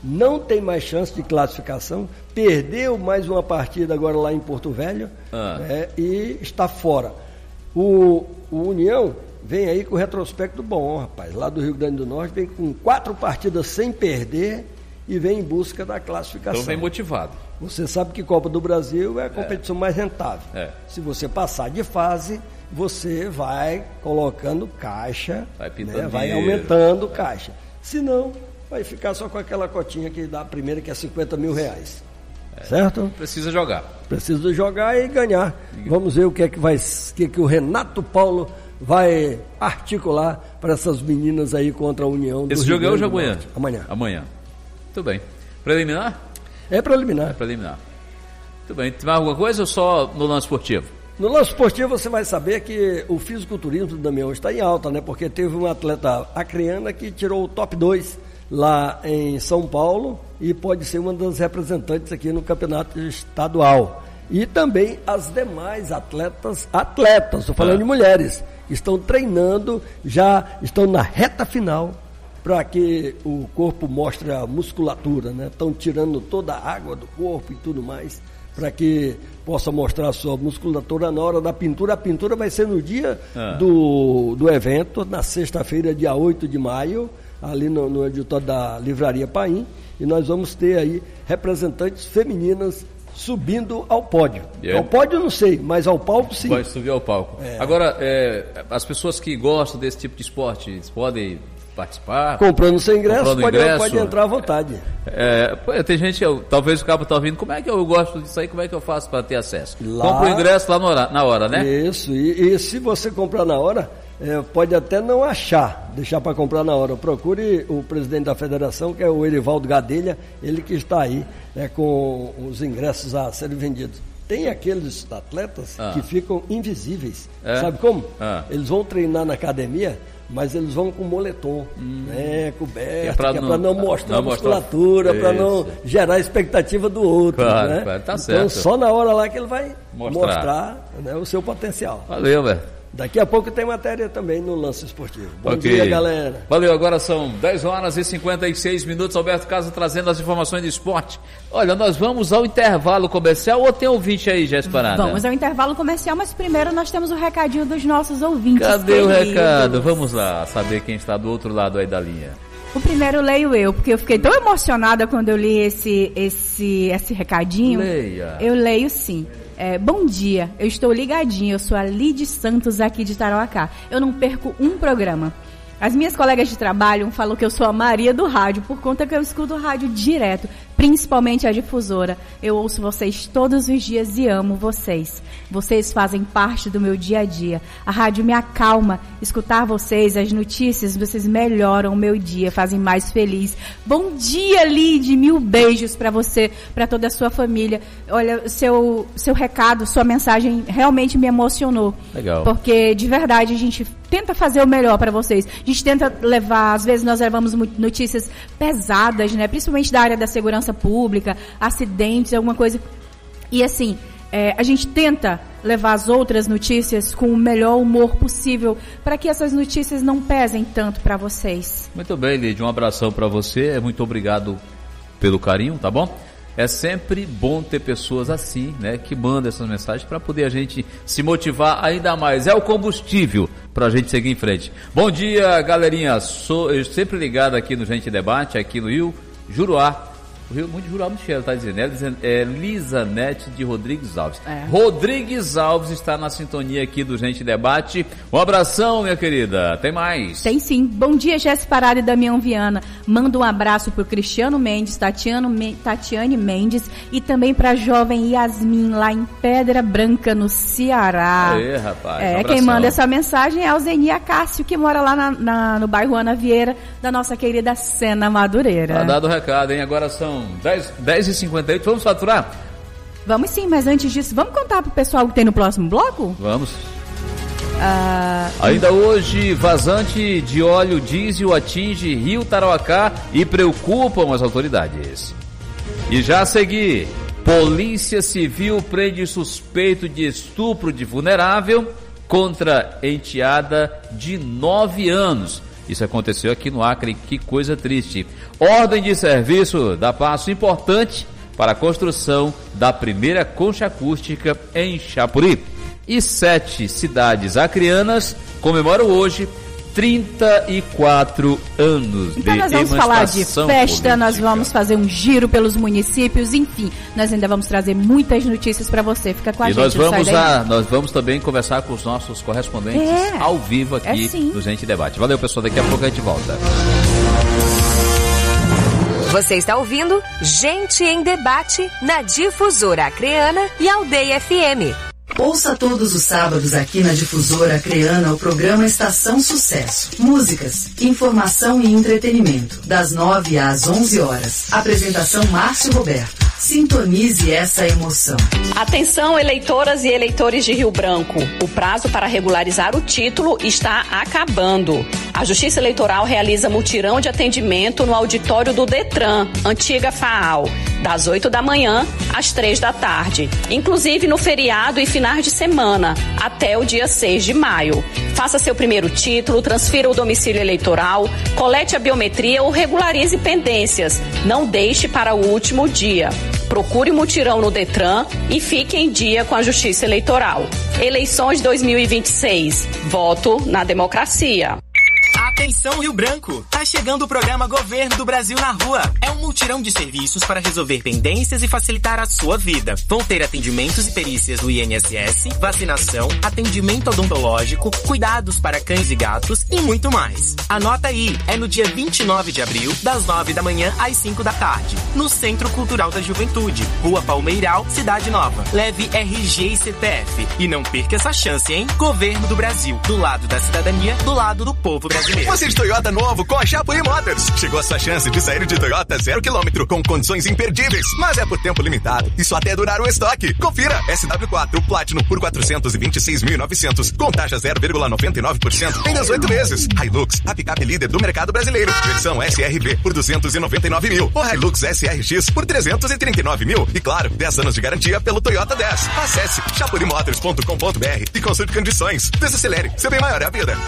não tem mais chance de classificação, perdeu mais uma partida agora lá em Porto Velho ah. é, e está fora. O, o União vem aí com o retrospecto bom, rapaz, lá do Rio Grande do Norte, vem com quatro partidas sem perder e vem em busca da classificação. Então vem motivado. Você sabe que Copa do Brasil é a competição é. mais rentável. É. Se você passar de fase, você vai colocando caixa, vai, né? vai aumentando caixa. Se não, vai ficar só com aquela cotinha que dá a primeira, que é cinquenta mil reais. É. Certo? Precisa jogar. Precisa jogar e ganhar. Vamos ver o que é que vai, o que é que o Renato Paulo vai articular para essas meninas aí contra a União do Esse Rio jogo é hoje ou Grande do amanhã? Norte. Amanhã. Amanhã. Muito bem. Preliminar? É preliminar. É preliminar. Muito bem. Tem mais alguma coisa ou só no lance esportivo? No lance esportivo você vai saber que o fisiculturismo do Damião está em alta, né? Porque teve uma atleta acreana que tirou o top dois lá em São Paulo e pode ser uma das representantes aqui no campeonato estadual. E também as demais atletas, atletas, estou falando ah. de mulheres, estão treinando, já estão na reta final para que o corpo mostre a musculatura, né? Estão tirando toda a água do corpo e tudo mais, para que possa mostrar a sua musculatura na hora da pintura. A pintura vai ser no dia ah. do, do evento, na sexta-feira, dia oito de maio, ali no, no editório da Livraria Paim, e nós vamos ter aí representantes femininas subindo ao pódio. Yeah. Ao pódio eu não sei, mas ao palco sim. Vai subir ao palco. É. Agora, é, as pessoas que gostam desse tipo de esporte podem participar? Comprando seu ingresso, comprando pode, ingresso. pode entrar à vontade. É, tem gente, eu, talvez o cabo está ouvindo, como é que eu gosto disso aí, como é que eu faço para ter acesso? Lá, compra o ingresso lá na hora, na hora, né? Isso, e, e se você comprar na hora, é, pode até não achar, deixar para comprar na hora. Procure o presidente da federação, que é o Erivaldo Gadelha, ele que está aí, né, com os ingressos a serem vendidos. Tem aqueles atletas ah. que ficam invisíveis, é? Sabe como? Ah. Eles vão treinar na academia, mas eles vão com moletom, hum. né, coberto, é para não, é não mostrar não a musculatura, para não gerar expectativa do outro, claro, né? Claro, tá então certo. Só na hora lá que ele vai mostrar, mostrar né, o seu potencial. Valeu, velho. Daqui a pouco tem matéria também no Lance Esportivo. Bom okay. dia, galera. Valeu, agora são dez horas e cinquenta e seis minutos. Alberto Casa trazendo as informações de esporte. Olha, nós vamos ao intervalo comercial ou tem ouvinte aí, Jéssica Parada? Vamos ao intervalo comercial, mas primeiro nós temos o recadinho dos nossos ouvintes. Cadê queridos? O recado? Vamos lá, saber quem está do outro lado aí da linha. O primeiro leio eu, porque eu fiquei tão emocionada quando eu li esse, esse, esse recadinho. Leia. Eu leio sim. É, bom dia, eu estou ligadinha, eu sou a Lidy Santos aqui de Tarauacá. Eu não perco um programa. As minhas colegas de trabalho falam que eu sou a Maria do rádio, por conta que eu escuto o rádio direto, principalmente a difusora. Eu ouço vocês todos os dias e amo vocês. Vocês fazem parte do meu dia a dia. A rádio me acalma. Escutar vocês, as notícias, vocês melhoram o meu dia, fazem mais feliz. Bom dia, Lidy. Mil beijos para você, para toda a sua família. Olha, seu, seu recado, sua mensagem realmente me emocionou. Legal. Porque, de verdade, a gente tenta fazer o melhor para vocês. A gente tenta levar, às vezes nós levamos notícias pesadas, né? Principalmente da área da segurança pública, acidentes, alguma coisa. E assim, é, a gente tenta levar as outras notícias com o melhor humor possível para que essas notícias não pesem tanto para vocês. Muito bem, Lidy, um abração para você. Muito obrigado pelo carinho, tá bom? É sempre bom ter pessoas assim, né, que mandam essas mensagens para poder a gente se motivar ainda mais. É o combustível para a gente seguir em frente. Bom dia, galerinha. Sou eu sempre ligado aqui no Gente Debate, aqui no Rio Juruá. O Rio muito Juruá Michel, tá dizendo, é, é Lisanete de Rodrigues Alves. É. Rodrigues Alves está na sintonia aqui do Gente Debate. Um abração, minha querida. Tem mais? Tem sim. Bom dia, Jéssica Parada e Damião Viana. Manda um abraço pro Cristiano Mendes, Tatiano, Tatiane Mendes e também pra jovem Yasmin, lá em Pedra Branca, no Ceará. Aê, rapaz. É, um quem manda essa mensagem é a Alzenia Cássio, que mora lá na, na, no bairro Ana Vieira, da nossa querida Sena Madureira. Tá dado o recado, hein? Agora são dez e cinquenta e oito, vamos faturar? Vamos sim, mas antes disso, vamos contar pro pessoal que tem no próximo bloco? Vamos. Ah, Ainda hoje, vazante de óleo diesel atinge Rio Tarauacá e preocupam as autoridades. E já a seguir, Polícia Civil prende suspeito de estupro de vulnerável contra enteada de nove anos. Isso aconteceu aqui no Acre, que coisa triste. Ordem de serviço dá passo importante para a construção da primeira concha acústica em Chapuri. E sete cidades acreanas comemoram hoje trinta e quatro anos então de nós vamos falar de festa, política. Nós vamos fazer um giro pelos municípios, enfim, nós ainda vamos trazer muitas notícias para você. Fica com a e gente. Nós vamos, a, nós vamos também conversar com os nossos correspondentes é, ao vivo aqui é no Gente Debate. Valeu, pessoal, daqui a pouco a gente volta. Você está ouvindo Gente em Debate na Difusora Acreana e Aldeia F M. Ouça todos os sábados aqui na Difusora Acreana o programa Estação Sucesso. Músicas, informação e entretenimento. Das nove às onze horas. Apresentação Márcio Roberto. Sintonize essa emoção. Atenção, eleitoras e eleitores de Rio Branco. O prazo para regularizar o título está acabando. A Justiça Eleitoral realiza mutirão de atendimento no auditório do Detran, antiga FAAL, das oito da manhã às três da tarde. Inclusive no feriado e finais de semana, até o dia seis de maio. Faça seu primeiro título, transfira o domicílio eleitoral, colete a biometria ou regularize pendências. Não deixe para o último dia. Procure mutirão no Detran e fique em dia com a Justiça Eleitoral. Eleições dois mil e vinte e seis. Voto na democracia. Atenção Rio Branco! Tá chegando o programa Governo do Brasil na Rua. É um multirão de serviços para resolver pendências e facilitar a sua vida. Vão ter atendimentos e perícias do I N S S, vacinação, atendimento odontológico, cuidados para cães e gatos e muito mais. Anota aí, é no dia vinte e nove de abril, das nove da manhã às cinco da tarde, no Centro Cultural da Juventude, Rua Palmeiral, Cidade Nova. Leve R G e C P F e não perca essa chance, hein? Governo do Brasil, do lado da cidadania, do lado do povo brasileiro. Você de Toyota novo com a Chapuri Motors. Chegou a sua chance de sair de Toyota zero quilômetro com condições imperdíveis, mas é por tempo limitado e só até durar o estoque. Confira, S W quatro Platinum por quatrocentos e vinte e seis mil e novecentos, com taxa zero vírgula noventa e nove por cento em dezoito meses. Hilux, a picape líder do mercado brasileiro. Versão S R V por duzentos e noventa e nove mil. Ou Hilux S R X por trezentos e trinta e nove mil. E claro, dez anos de garantia pelo Toyota dez. Acesse chapuri motors ponto com ponto b r e consulte condições. Desacelere, seu bem maior é a vida.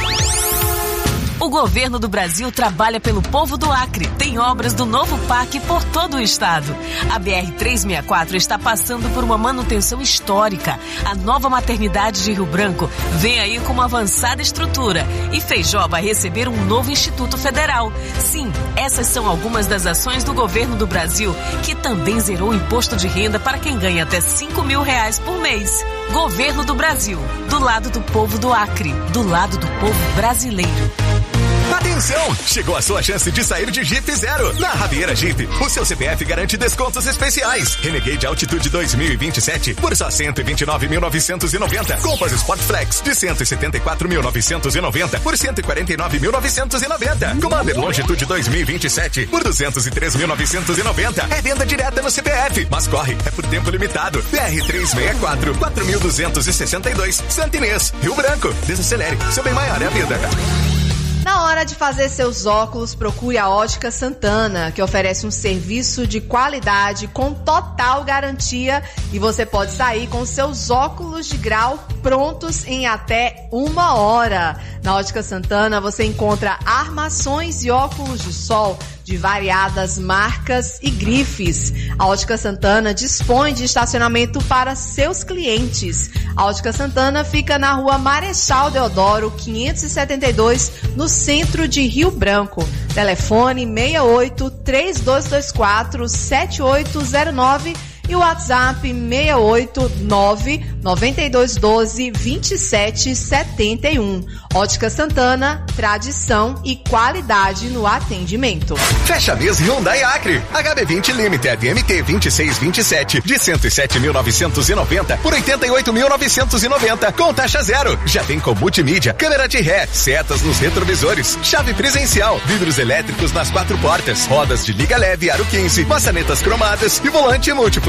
O governo do Brasil trabalha pelo povo do Acre. Tem obras do novo parque por todo o estado. A B R trezentos e sessenta e quatro está passando por uma manutenção histórica. A nova maternidade de Rio Branco vem aí com uma avançada estrutura. E Feijó vai receber um novo Instituto Federal. Sim, essas são algumas das ações do governo do Brasil, que também zerou o imposto de renda para quem ganha até cinco mil reais por mês. Governo do Brasil, do lado do povo do Acre, do lado do povo brasileiro. Atenção! Chegou a sua chance de sair de Jeep Zero. Na Raviera Jeep, o seu C P F garante descontos especiais. Renegade Altitude dois mil e vinte e sete por só cento e vinte e nove mil novecentos e noventa. Compass Sport Flex de cento e setenta e quatro mil novecentos e noventa por cento e quarenta e nove mil novecentos e noventa. Commander Longitude dois mil e vinte e sete por duzentos e três mil novecentos e noventa. É venda direta no C P F, mas corre, é por tempo limitado. B R trezentos e sessenta e quatro, quatro mil duzentos e sessenta e dois. Santo Inês, Rio Branco. Desacelere, seu bem maior é a vida. Na hora de fazer seus óculos, procure a Ótica Santana, que oferece um serviço de qualidade com total garantia e você pode sair com seus óculos de grau prontos em até uma hora. Na Ótica Santana você encontra armações e óculos de sol de variadas marcas e grifes. A Ótica Santana dispõe de estacionamento para seus clientes. A Ótica Santana fica na Rua Marechal Deodoro, quinhentos e setenta e dois, no centro de Rio Branco. Telefone seis oito, três dois dois quatro, sete oito zero nove e o WhatsApp seis oito nove, nove dois um dois, dois sete sete um. Ótica Santana, tradição e qualidade no atendimento. Fecha mês Hyundai Acre. H B vinte Limited M T vinte e seis vinte e sete de cento e sete mil novecentos e noventa por oitenta e oito mil novecentos e noventa com taxa zero. Já vem com multimídia, câmera de ré, setas nos retrovisores, chave presencial, vidros elétricos nas quatro portas, rodas de liga leve aro quinze, maçanetas cromadas e volante multifuncional.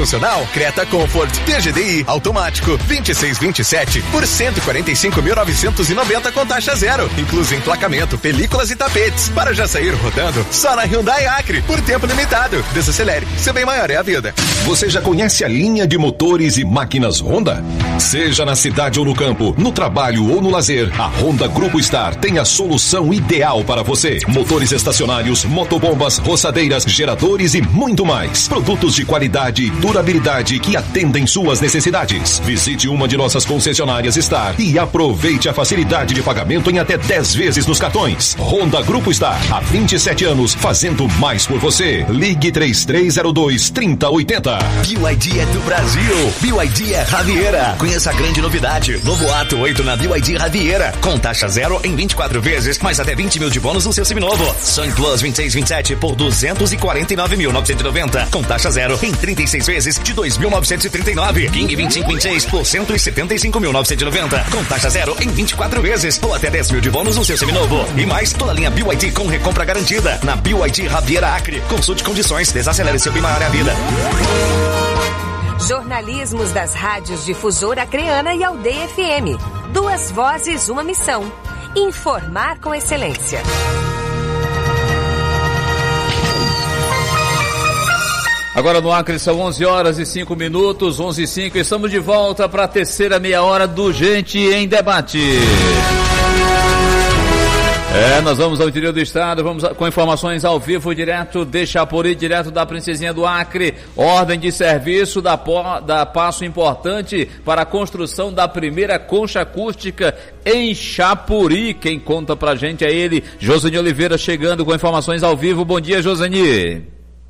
funcional, Creta Comfort T G D I automático vinte e seis vinte e sete por cento e quarenta e cinco mil novecentos e noventa com taxa zero, incluso emplacamento, películas e tapetes, para já sair rodando só na Hyundai Acre por tempo limitado. Desacelere, seu bem maior é a vida. Você já conhece a linha de motores e máquinas Honda? Seja na cidade ou no campo, no trabalho ou no lazer, a Honda Grupo Star tem a solução ideal para você. Motores estacionários, motobombas, roçadeiras, geradores e muito mais. Produtos de qualidade e durabilidade que atendem suas necessidades. Visite uma de nossas concessionárias Star e aproveite a facilidade de pagamento em até dez vezes nos cartões. Honda Grupo Star, há vinte e sete anos, fazendo mais por você. Ligue três três zero dois, três zero oito zero. B Y D é do Brasil. B Y D é Riviera. Conheça a grande novidade. Novo Ato oito na B Y D Riviera. Com taxa zero em vinte e quatro vezes, mais até vinte mil de bônus no seu seminovo. Sun Plus vinte e seis vinte e sete por duzentos e quarenta e nove mil novecentos e noventa. Com taxa zero em trinta e seis vezes de dois mil novecentos e trinta e nove. King vinte e cinco vinte e seis por cento e setenta e cinco mil novecentos e noventa. Com taxa zero em vinte e quatro vezes ou até dez mil de bônus no seu seminovo. E mais toda a linha B Y D com recompra garantida. Na B Y D Riviera Acre. Consulte condições. Desacelere seu bem maior é a vida. Jornalismos das rádios Difusora Acreana e Aldeia F M. Duas vozes, uma missão. Informar com excelência. Agora no Acre são onze horas e cinco minutos, onze e cinco. Estamos de volta para a terceira meia hora do Gente em Debate. É, nós vamos ao interior do estado, vamos com informações ao vivo, direto de Chapuri, direto da Princesinha do Acre. Ordem de serviço da, da passo importante para a construção da primeira concha acústica em Chapuri. Quem conta pra gente é ele, Josani Oliveira, chegando com informações ao vivo. Bom dia, Josani.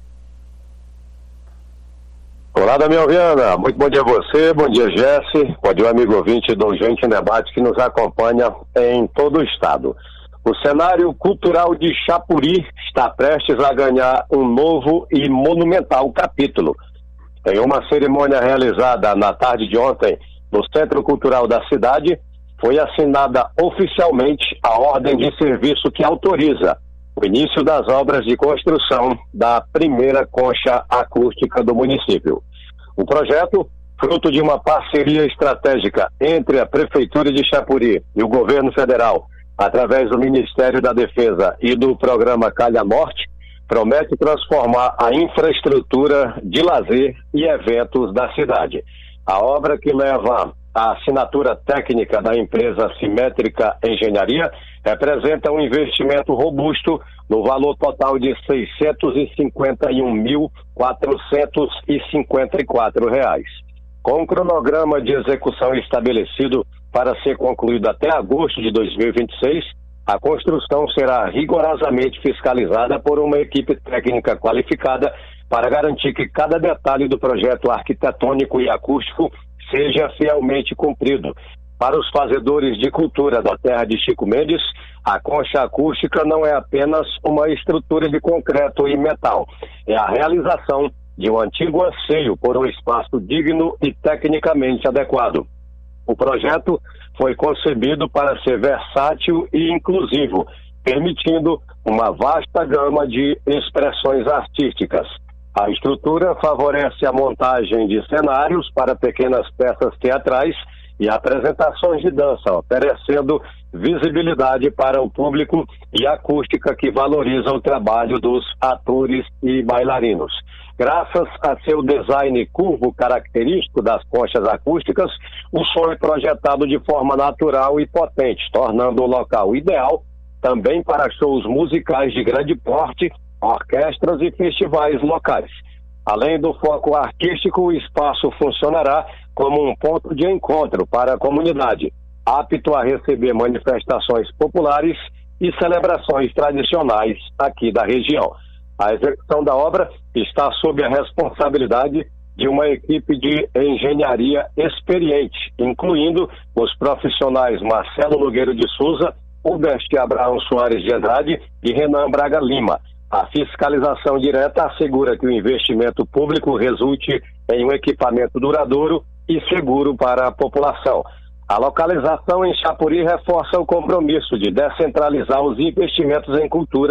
Olá, Damião Viana, muito bom dia a você, bom dia, Jesse, bom dia, amigo ouvinte do Gente em Debate que nos acompanha em todo o estado. O cenário cultural de Chapuri está prestes a ganhar um novo e monumental capítulo. Em uma cerimônia realizada na tarde de ontem no Centro Cultural da cidade, foi assinada oficialmente a ordem de serviço que autoriza o início das obras de construção da primeira concha acústica do município. O projeto, fruto de uma parceria estratégica entre a Prefeitura de Chapuri e o Governo Federal, através do Ministério da Defesa e do programa Calha Norte, promete transformar a infraestrutura de lazer e eventos da cidade. A obra, que leva a assinatura técnica da empresa Simétrica Engenharia, representa um investimento robusto no valor total de seiscentos e cinquenta e um mil, quatrocentos e cinquenta e quatro reais. Com um cronograma de execução estabelecido para ser concluído até agosto de dois mil e vinte e seis, a construção será rigorosamente fiscalizada por uma equipe técnica qualificada para garantir que cada detalhe do projeto arquitetônico e acústico seja fielmente cumprido. Para os fazedores de cultura da terra de Chico Mendes, a concha acústica não é apenas uma estrutura de concreto e metal, é a realização de um antigo anseio por um espaço digno e tecnicamente adequado. O projeto foi concebido para ser versátil e inclusivo, permitindo uma vasta gama de expressões artísticas. A estrutura favorece a montagem de cenários para pequenas peças teatrais e apresentações de dança, oferecendo visibilidade para o público e acústica que valoriza o trabalho dos atores e bailarinos. Graças a seu design curvo característico das conchas acústicas, o som é projetado de forma natural e potente, tornando o local ideal também para shows musicais de grande porte, orquestras e festivais locais. Além do foco artístico, o espaço funcionará como um ponto de encontro para a comunidade, apto a receber manifestações populares e celebrações tradicionais aqui da região. A execução da obra está sob a responsabilidade de uma equipe de engenharia experiente, incluindo os profissionais Marcelo Nogueira de Souza, Hubert Abraão Soares de Andrade e Renan Braga Lima. A fiscalização direta assegura que o investimento público resulte em um equipamento duradouro e seguro para a população. A localização em Chapuri reforça o compromisso de descentralizar os investimentos em cultura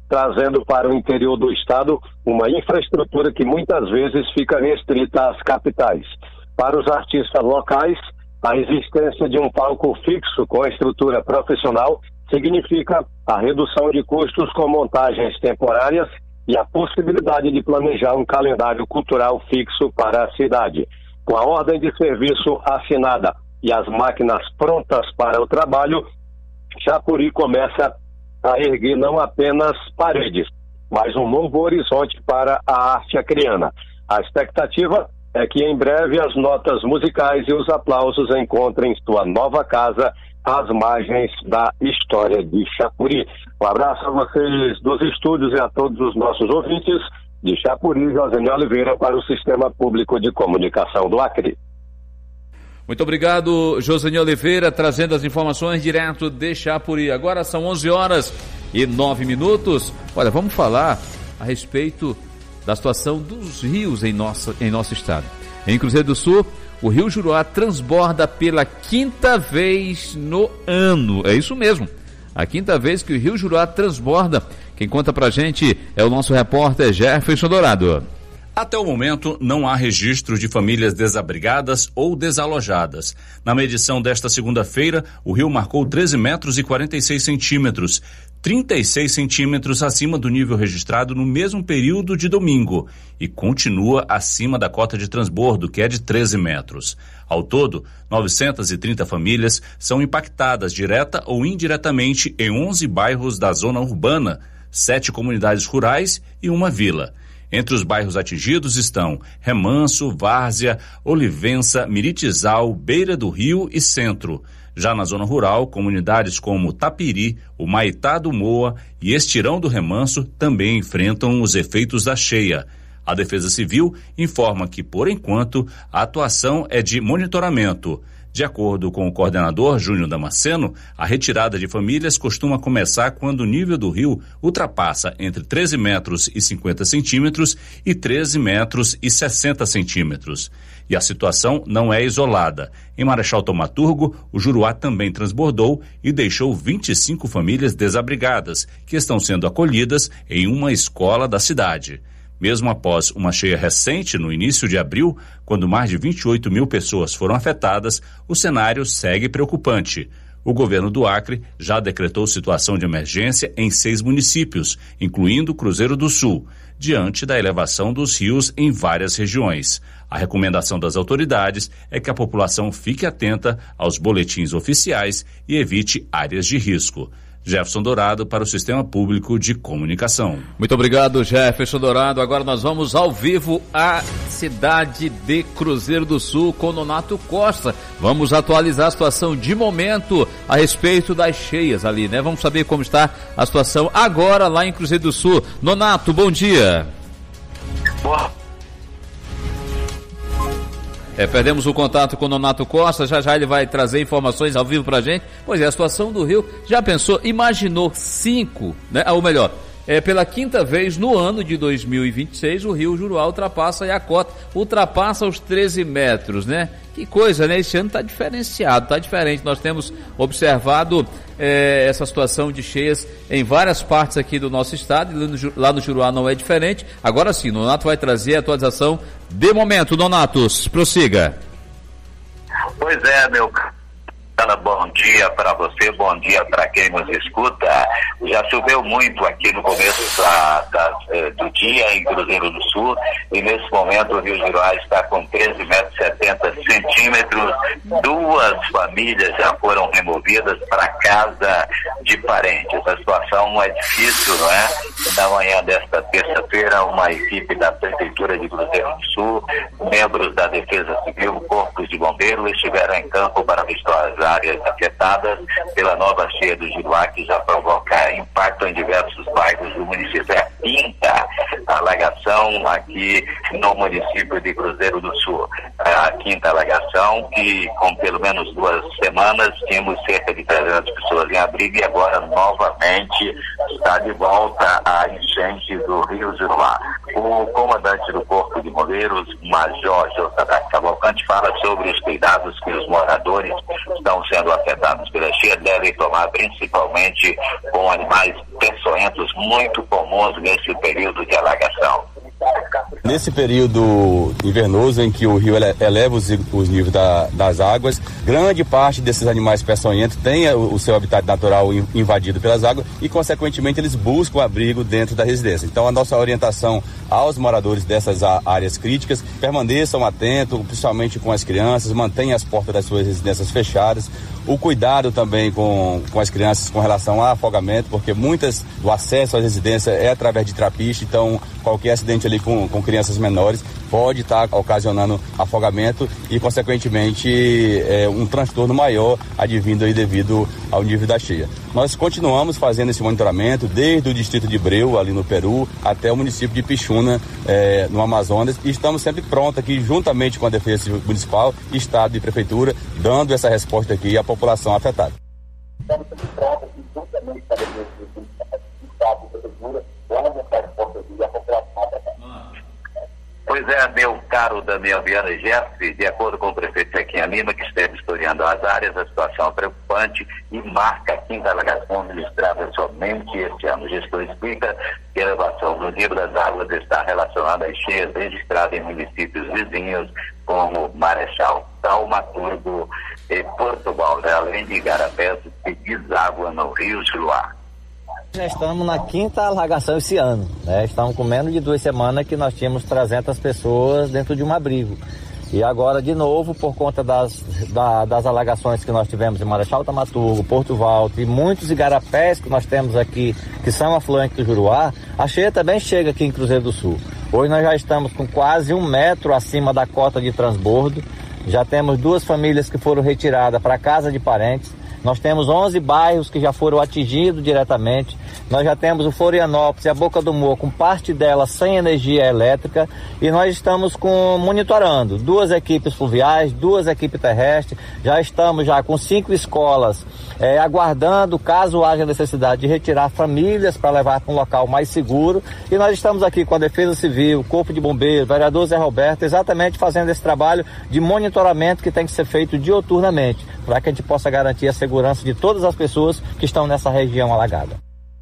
trazendo para o interior do estado uma infraestrutura que muitas vezes fica restrita às capitais. Para os artistas locais, a existência de um palco fixo com estrutura profissional significa a redução de custos com montagens temporárias e a possibilidade de planejar um calendário cultural fixo para a cidade. Com a ordem de serviço assinada e as máquinas prontas para o trabalho, Chapuri começa a erguer não apenas paredes, mas um novo horizonte para a arte acreana. A expectativa é que em breve as notas musicais e os aplausos encontrem sua nova casa às margens da história de Chapuri. Um abraço a vocês dos estúdios e a todos os nossos ouvintes de Chapuri, José Oliveira, para o Sistema Público de Comunicação do Acre. Muito obrigado, José Oliveira, trazendo as informações direto de Chapuri. Agora são onze horas e nove minutos. Olha, vamos falar a respeito da situação dos rios em, nossa, em nosso estado. Em Cruzeiro do Sul, o Rio Juruá transborda pela quinta vez no ano. É isso mesmo, a quinta vez que o Rio Juruá transborda. Quem conta pra gente é o nosso repórter Jefferson Dourado. Até o momento, não há registro de famílias desabrigadas ou desalojadas. Na medição desta segunda-feira, o rio marcou treze metros e quarenta e seis centímetros, trinta e seis centímetros acima do nível registrado no mesmo período de domingo, e continua acima da cota de transbordo, que é de treze metros. Ao todo, novecentas e trinta famílias são impactadas direta ou indiretamente em onze bairros da zona urbana, sete comunidades rurais e uma vila. Entre os bairros atingidos estão Remanso, Várzea, Olivença, Miritizal, Beira do Rio e Centro. Já na zona rural, comunidades como Tapiri, o Maitá do Moa e Estirão do Remanso também enfrentam os efeitos da cheia. A Defesa Civil informa que, por enquanto, a atuação é de monitoramento. De acordo com o coordenador Júnior Damasceno, a retirada de famílias costuma começar quando o nível do rio ultrapassa entre treze metros e cinquenta centímetros e treze metros e sessenta centímetros. E a situação não é isolada. Em Marechal Thaumaturgo, o Juruá também transbordou e deixou vinte e cinco famílias desabrigadas, que estão sendo acolhidas em uma escola da cidade. Mesmo após uma cheia recente no início de abril, quando mais de vinte e oito mil pessoas foram afetadas, o cenário segue preocupante. O governo do Acre já decretou situação de emergência em seis municípios, incluindo Cruzeiro do Sul, diante da elevação dos rios em várias regiões. A recomendação das autoridades é que a população fique atenta aos boletins oficiais e evite áreas de risco. Jefferson Dourado para o Sistema Público de Comunicação. Muito obrigado, Jefferson Dourado. Agora nós vamos ao vivo à cidade de Cruzeiro do Sul com Nonato Costa. Vamos atualizar a situação de momento a respeito das cheias ali, né? Vamos saber como está a situação agora lá em Cruzeiro do Sul. Nonato, bom dia. Boa. É, perdemos o contato com o Nonato Costa, já já ele vai trazer informações ao vivo pra gente. Pois é, a situação do Rio, já pensou, imaginou cinco, né? Ou melhor, é, pela quinta vez no ano de dois mil e vinte e seis, o Rio Juruá ultrapassa aí a cota, ultrapassa os treze metros, né? Que coisa, né? Esse ano está diferenciado, está diferente. Nós temos observado é, essa situação de cheias em várias partes aqui do nosso estado, e lá no, lá no Juruá não é diferente. Agora sim, o Nonato vai trazer a atualização de momento. Nonatos, prossiga. Pois é, meu bom dia para você, bom dia para quem nos escuta. Já choveu muito aqui no começo da, da, do dia em Cruzeiro do Sul, e nesse momento o Rio Juruá está com treze metros e setenta centímetros. Duas famílias já foram removidas para casa de parentes. A situação é difícil, não é? Na manhã desta terça-feira, uma equipe da Prefeitura de Cruzeiro do Sul, membros da Defesa Civil, corpos de bombeiros, estiveram em campo para restaurar as áreas afetadas pela nova cheia do Juruá, que já provoca impacto em diversos bairros do município. É a quinta, alagação aqui no município de Cruzeiro do Sul. A quinta alagação, que com pelo menos duas semanas tínhamos cerca de trezentas pessoas em abrigo, e agora novamente está de volta a enchente do Rio Juruá. O comandante do Corpo de Bombeiros, Major José Cavalcante, fala sobre os cuidados que os moradores estão sendo afetados pela cheia devem tomar, principalmente com animais peçonhentos muito comuns nesse período de alagação. Nesse período invernoso em que o rio eleva os, os níveis da, das águas, grande parte desses animais peçonhentos tem o, o seu habitat natural invadido pelas águas e, consequentemente, eles buscam abrigo dentro da residência. Então, a nossa orientação aos moradores dessas áreas críticas: permaneçam atentos, principalmente com as crianças, mantenham as portas das suas residências fechadas. O cuidado também com, com as crianças com relação a afogamento, porque muitas do acesso às residências é através de trapiche, então qualquer acidente ali com, com crianças menores pode estar ocasionando afogamento e, consequentemente, é, um transtorno maior advindo aí devido ao nível da cheia. Nós continuamos fazendo esse monitoramento desde o distrito de Breu, ali no Peru, até o município de Pixuna, é, no Amazonas, e estamos sempre prontos aqui, juntamente com a Defesa Civil Municipal, Estado e Prefeitura, dando essa resposta aqui à população afetada. Estamos sempre prontos aqui, juntamente com a Defesa Civil Municipal, Estado e Prefeitura, dando essa resposta aqui à população afetada. Pois é, meu caro Daniel Viana Jeffrey, de acordo com o prefeito Zequinha Lima, que esteve historiando as áreas, a situação é preocupante e marca a quinta alagação registrada somente este ano. O gestor explica que a elevação do nível das águas está relacionada às cheias registradas em municípios vizinhos, como Marechal, Taumaturgo e Portugal, além de Igarapés, que deságua no Rio Juruá. Já estamos na quinta alagação esse ano, né? Estamos com menos de duas semanas que nós tínhamos trezentas pessoas dentro de um abrigo. E agora, de novo, por conta das, da, das alagações que nós tivemos em Marechal Taumaturgo, Porto Valto e muitos igarapés que nós temos aqui, que são afluentes do Juruá, a cheia também chega aqui em Cruzeiro do Sul. Hoje nós já estamos com quase um metro acima da cota de transbordo, já temos duas famílias que foram retiradas para casa de parentes. Nós temos onze bairros que já foram atingidos diretamente. Nós já temos o Florianópolis e a Boca do Morro, com parte delas sem energia elétrica. E nós estamos com, monitorando duas equipes fluviais, duas equipes terrestres. Já estamos já com cinco escolas é, aguardando, caso haja necessidade de retirar famílias para levar para um local mais seguro. E nós estamos aqui com a Defesa Civil, Corpo de Bombeiros, vereador Zé Roberto, exatamente fazendo esse trabalho de monitoramento que tem que ser feito dioturnamente, para que a gente possa garantir a segurança de todas as pessoas que estão nessa região alagada.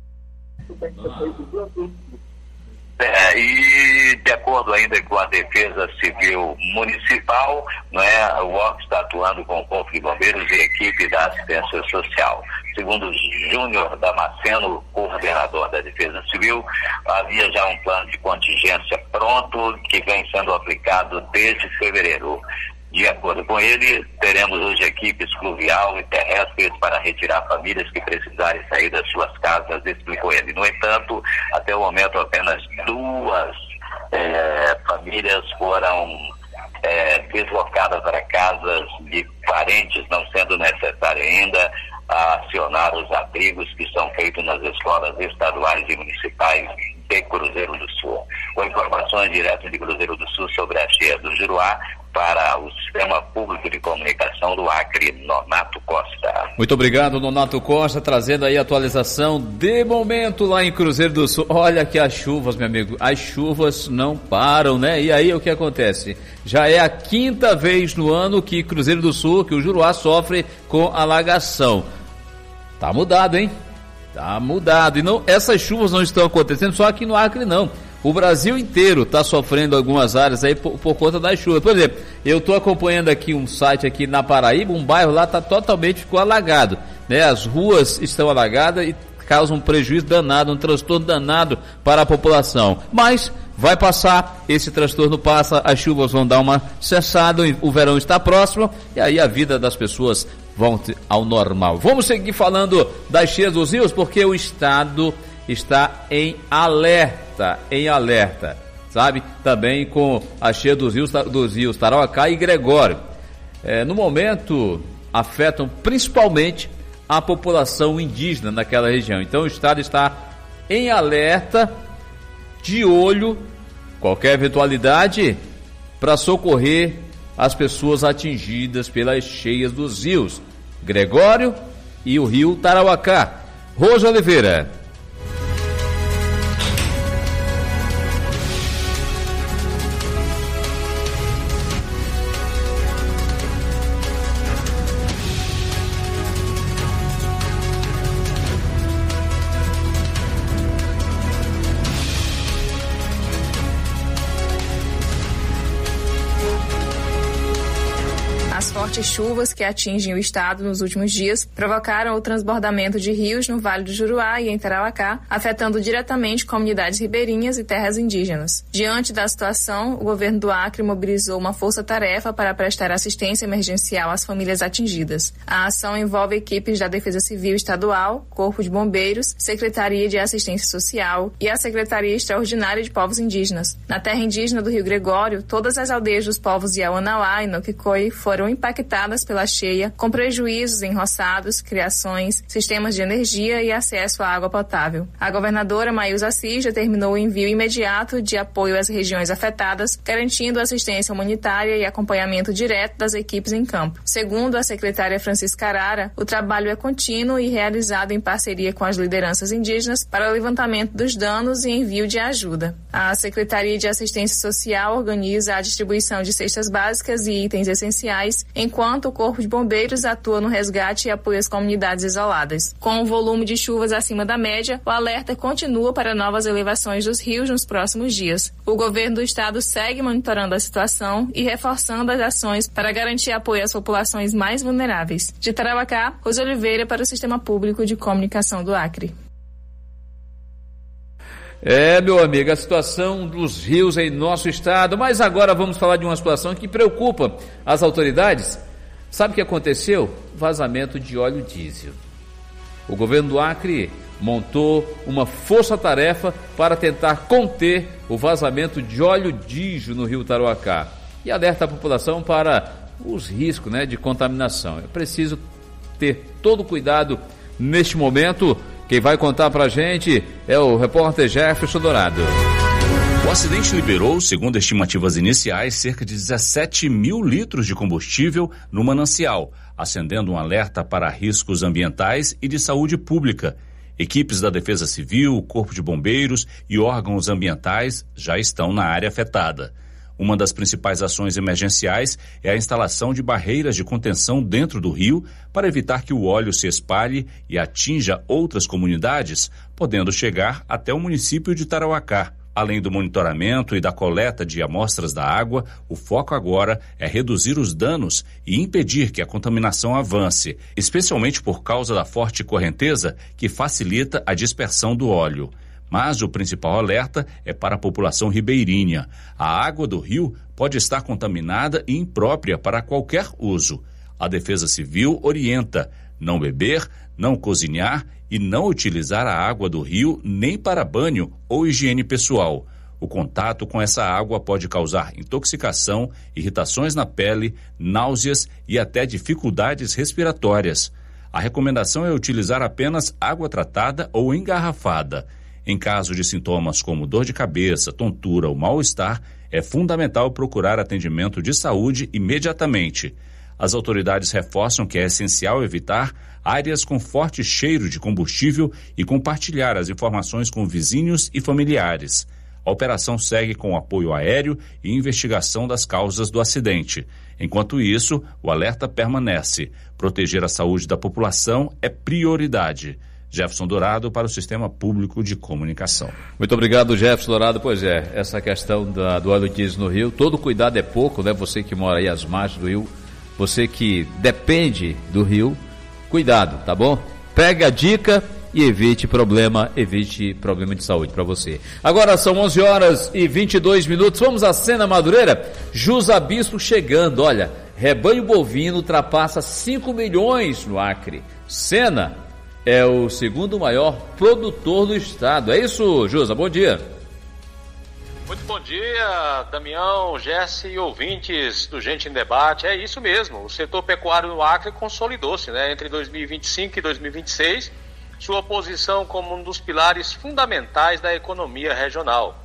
É, e de acordo ainda com a Defesa Civil Municipal, não é, o órgão está atuando com o Corpo de Bombeiros e equipe da Assistência Social. Segundo Júnior Damasceno, coordenador da Defesa Civil, havia já um plano de contingência pronto que vem sendo aplicado desde fevereiro. De acordo com ele, teremos hoje equipes fluvial e terrestres para retirar famílias que precisarem sair das suas casas, explicou ele. No entanto, até o momento, apenas duas é, famílias foram é, deslocadas para casas de parentes, não sendo necessário ainda acionar os abrigos que são feitos nas escolas estaduais e municipais de Cruzeiro do Sul. Com informações direto de Cruzeiro do Sul sobre a cheia do Juruá, para o Sistema Público de Comunicação do Acre, Nonato Costa. Muito obrigado, Nonato Costa, trazendo aí a atualização de momento lá em Cruzeiro do Sul. Olha que as chuvas, meu amigo, as chuvas não param, né? E aí o que acontece? Já é a quinta vez no ano que Cruzeiro do Sul, que o Juruá sofre com alagação. Tá mudado, hein? Tá mudado. E não, essas chuvas não estão acontecendo só aqui no Acre, não. O Brasil inteiro está sofrendo algumas áreas aí por, por conta das chuvas. Por exemplo, eu estou acompanhando aqui um site aqui na Paraíba, um bairro lá está totalmente ficou alagado, né? As ruas estão alagadas e causam um prejuízo danado, um transtorno danado para a população. Mas vai passar, esse transtorno passa, as chuvas vão dar uma cessada, o verão está próximo e aí a vida das pessoas volta ao normal. Vamos seguir falando das cheias dos rios, porque o estado está em alerta, em alerta, sabe? Também com a cheia dos rios, dos rios Tarauacá e Gregório. É, no momento, afetam principalmente a população indígena naquela região. Então o estado está em alerta de olho, qualquer eventualidade, para socorrer as pessoas atingidas pelas cheias dos rios Gregório e o rio Tarauacá. Rose Oliveira. As fortes chuvas que atingem o estado nos últimos dias provocaram o transbordamento de rios no Vale do Juruá e em Tarauacá, afetando diretamente comunidades ribeirinhas e terras indígenas. Diante da situação, o governo do Acre mobilizou uma força-tarefa para prestar assistência emergencial às famílias atingidas. A ação envolve equipes da Defesa Civil Estadual, Corpo de Bombeiros, Secretaria de Assistência Social e a Secretaria Extraordinária de Povos Indígenas. Na terra indígena do Rio Gregório, todas as aldeias dos povos Yawanawá e Noquicoi foram impactadas pela cheia, com prejuízos em roçados, criações, sistemas de energia e acesso à água potável. A governadora Maísa Assis determinou o envio imediato de apoio às regiões afetadas, garantindo assistência humanitária e acompanhamento direto das equipes em campo. Segundo a secretária Francisca Arara, o trabalho é contínuo e realizado em parceria com as lideranças indígenas para o levantamento dos danos e envio de ajuda. A Secretaria de Assistência Social organiza a distribuição de cestas básicas e itens essenciais, enquanto o Corpo de Bombeiros atua no resgate e apoio às comunidades isoladas. Com o volume de chuvas acima da média, o alerta continua para novas elevações dos rios nos próximos dias. O governo do estado segue monitorando a situação e reforçando as ações para garantir apoio às populações mais vulneráveis. De Tarauacá, Rose Oliveira para o Sistema Público de Comunicação do Acre. É, meu amigo, a situação dos rios em nosso estado, mas agora vamos falar de uma situação que preocupa as autoridades. Sabe o que aconteceu? Vazamento de óleo diesel. O governo do Acre montou uma força-tarefa para tentar conter o vazamento de óleo diesel no rio Tarauacá e alerta a população para os riscos, né, de contaminação. É preciso ter todo cuidado neste momento. Quem vai contar pra gente é o repórter Jefferson Dourado. O acidente liberou, segundo estimativas iniciais, cerca de dezessete mil litros de combustível no manancial, acendendo um alerta para riscos ambientais e de saúde pública. Equipes da Defesa Civil, Corpo de Bombeiros e órgãos ambientais já estão na área afetada. Uma das principais ações emergenciais é a instalação de barreiras de contenção dentro do rio para evitar que o óleo se espalhe e atinja outras comunidades, podendo chegar até o município de Tarauacá. Além do monitoramento e da coleta de amostras da água, o foco agora é reduzir os danos e impedir que a contaminação avance, especialmente por causa da forte correnteza que facilita a dispersão do óleo. Mas o principal alerta é para a população ribeirinha. A água do rio pode estar contaminada e imprópria para qualquer uso. A Defesa Civil orienta não beber, não cozinhar e não utilizar a água do rio nem para banho ou higiene pessoal. O contato com essa água pode causar intoxicação, irritações na pele, náuseas e até dificuldades respiratórias. A recomendação é utilizar apenas água tratada ou engarrafada. Em caso de sintomas como dor de cabeça, tontura ou mal-estar, é fundamental procurar atendimento de saúde imediatamente. As autoridades reforçam que é essencial evitar áreas com forte cheiro de combustível e compartilhar as informações com vizinhos e familiares. A operação segue com apoio aéreo e investigação das causas do acidente. Enquanto isso, o alerta permanece. Proteger a saúde da população é prioridade. Jefferson Dourado para o Sistema Público de Comunicação. Muito obrigado, Jefferson Dourado. Pois é, essa questão da, do óleo diesel no rio, todo cuidado é pouco, né? Você que mora aí às margens do rio, você que depende do rio, cuidado, tá bom? Pegue a dica e evite problema, evite problema de saúde para você. Agora são onze horas e vinte e dois minutos, vamos à Sena Madureira. Jusa Bispo chegando, olha, rebanho bovino ultrapassa cinco milhões no Acre. Sena é o segundo maior produtor do estado. É isso, Jusa, bom dia. Muito bom dia, Damião, Jesse e ouvintes do Gente em Debate. É isso mesmo, o setor pecuário no Acre consolidou-se, né, entre dois mil e vinte e cinco e dois mil e vinte e seis, sua posição como um dos pilares fundamentais da economia regional.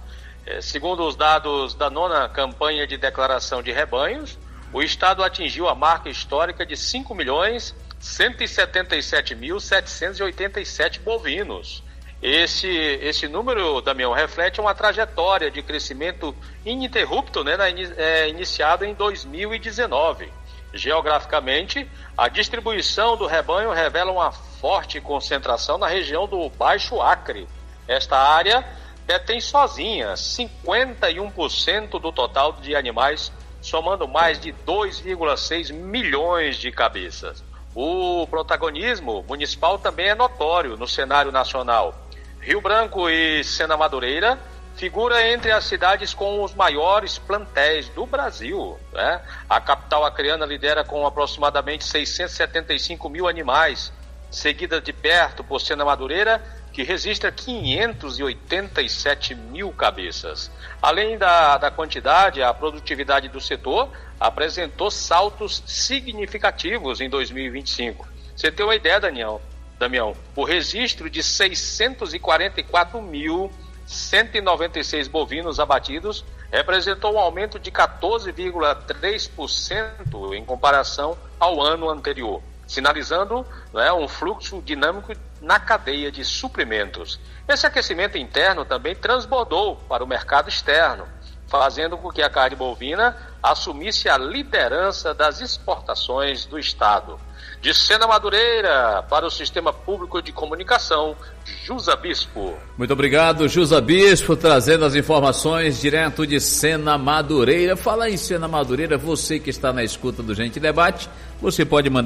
É, segundo os dados da nona campanha de declaração de rebanhos, o estado atingiu a marca histórica de cinco milhões cento e setenta e sete mil setecentos e oitenta e sete bovinos. Esse, esse número, Damião, reflete uma trajetória de crescimento ininterrupto, né, na, é, iniciado em dois mil e dezenove. Geograficamente, a distribuição do rebanho revela uma forte concentração na região do Baixo Acre. Esta área detém sozinha cinquenta e um por cento do total de animais, somando mais de dois vírgula seis milhões de cabeças. O protagonismo municipal também é notório no cenário nacional. Rio Branco e Sena Madureira figura entre as cidades com os maiores plantéis do Brasil, né? A capital acreana lidera com aproximadamente seiscentos e setenta e cinco mil animais, seguida de perto por Sena Madureira, que registra quinhentos e oitenta e sete mil cabeças. Além da, da quantidade, a produtividade do setor apresentou saltos significativos em dois mil e vinte e cinco. Você tem uma ideia, Daniel, Damião? O registro de seiscentos e quarenta e quatro mil cento e noventa e seis bovinos abatidos representou um aumento de quatorze vírgula três por cento em comparação ao ano anterior, sinalizando, né, um fluxo dinâmico na cadeia de suprimentos. Esse aquecimento interno também transbordou para o mercado externo, fazendo com que a carne bovina assumisse a liderança das exportações do estado. De Sena Madureira, para o Sistema Público de Comunicação, Jusa Bispo. Muito obrigado, Jusa Bispo, trazendo as informações direto de Sena Madureira. Fala em Sena Madureira, você que está na escuta do Gente Debate, você pode mandar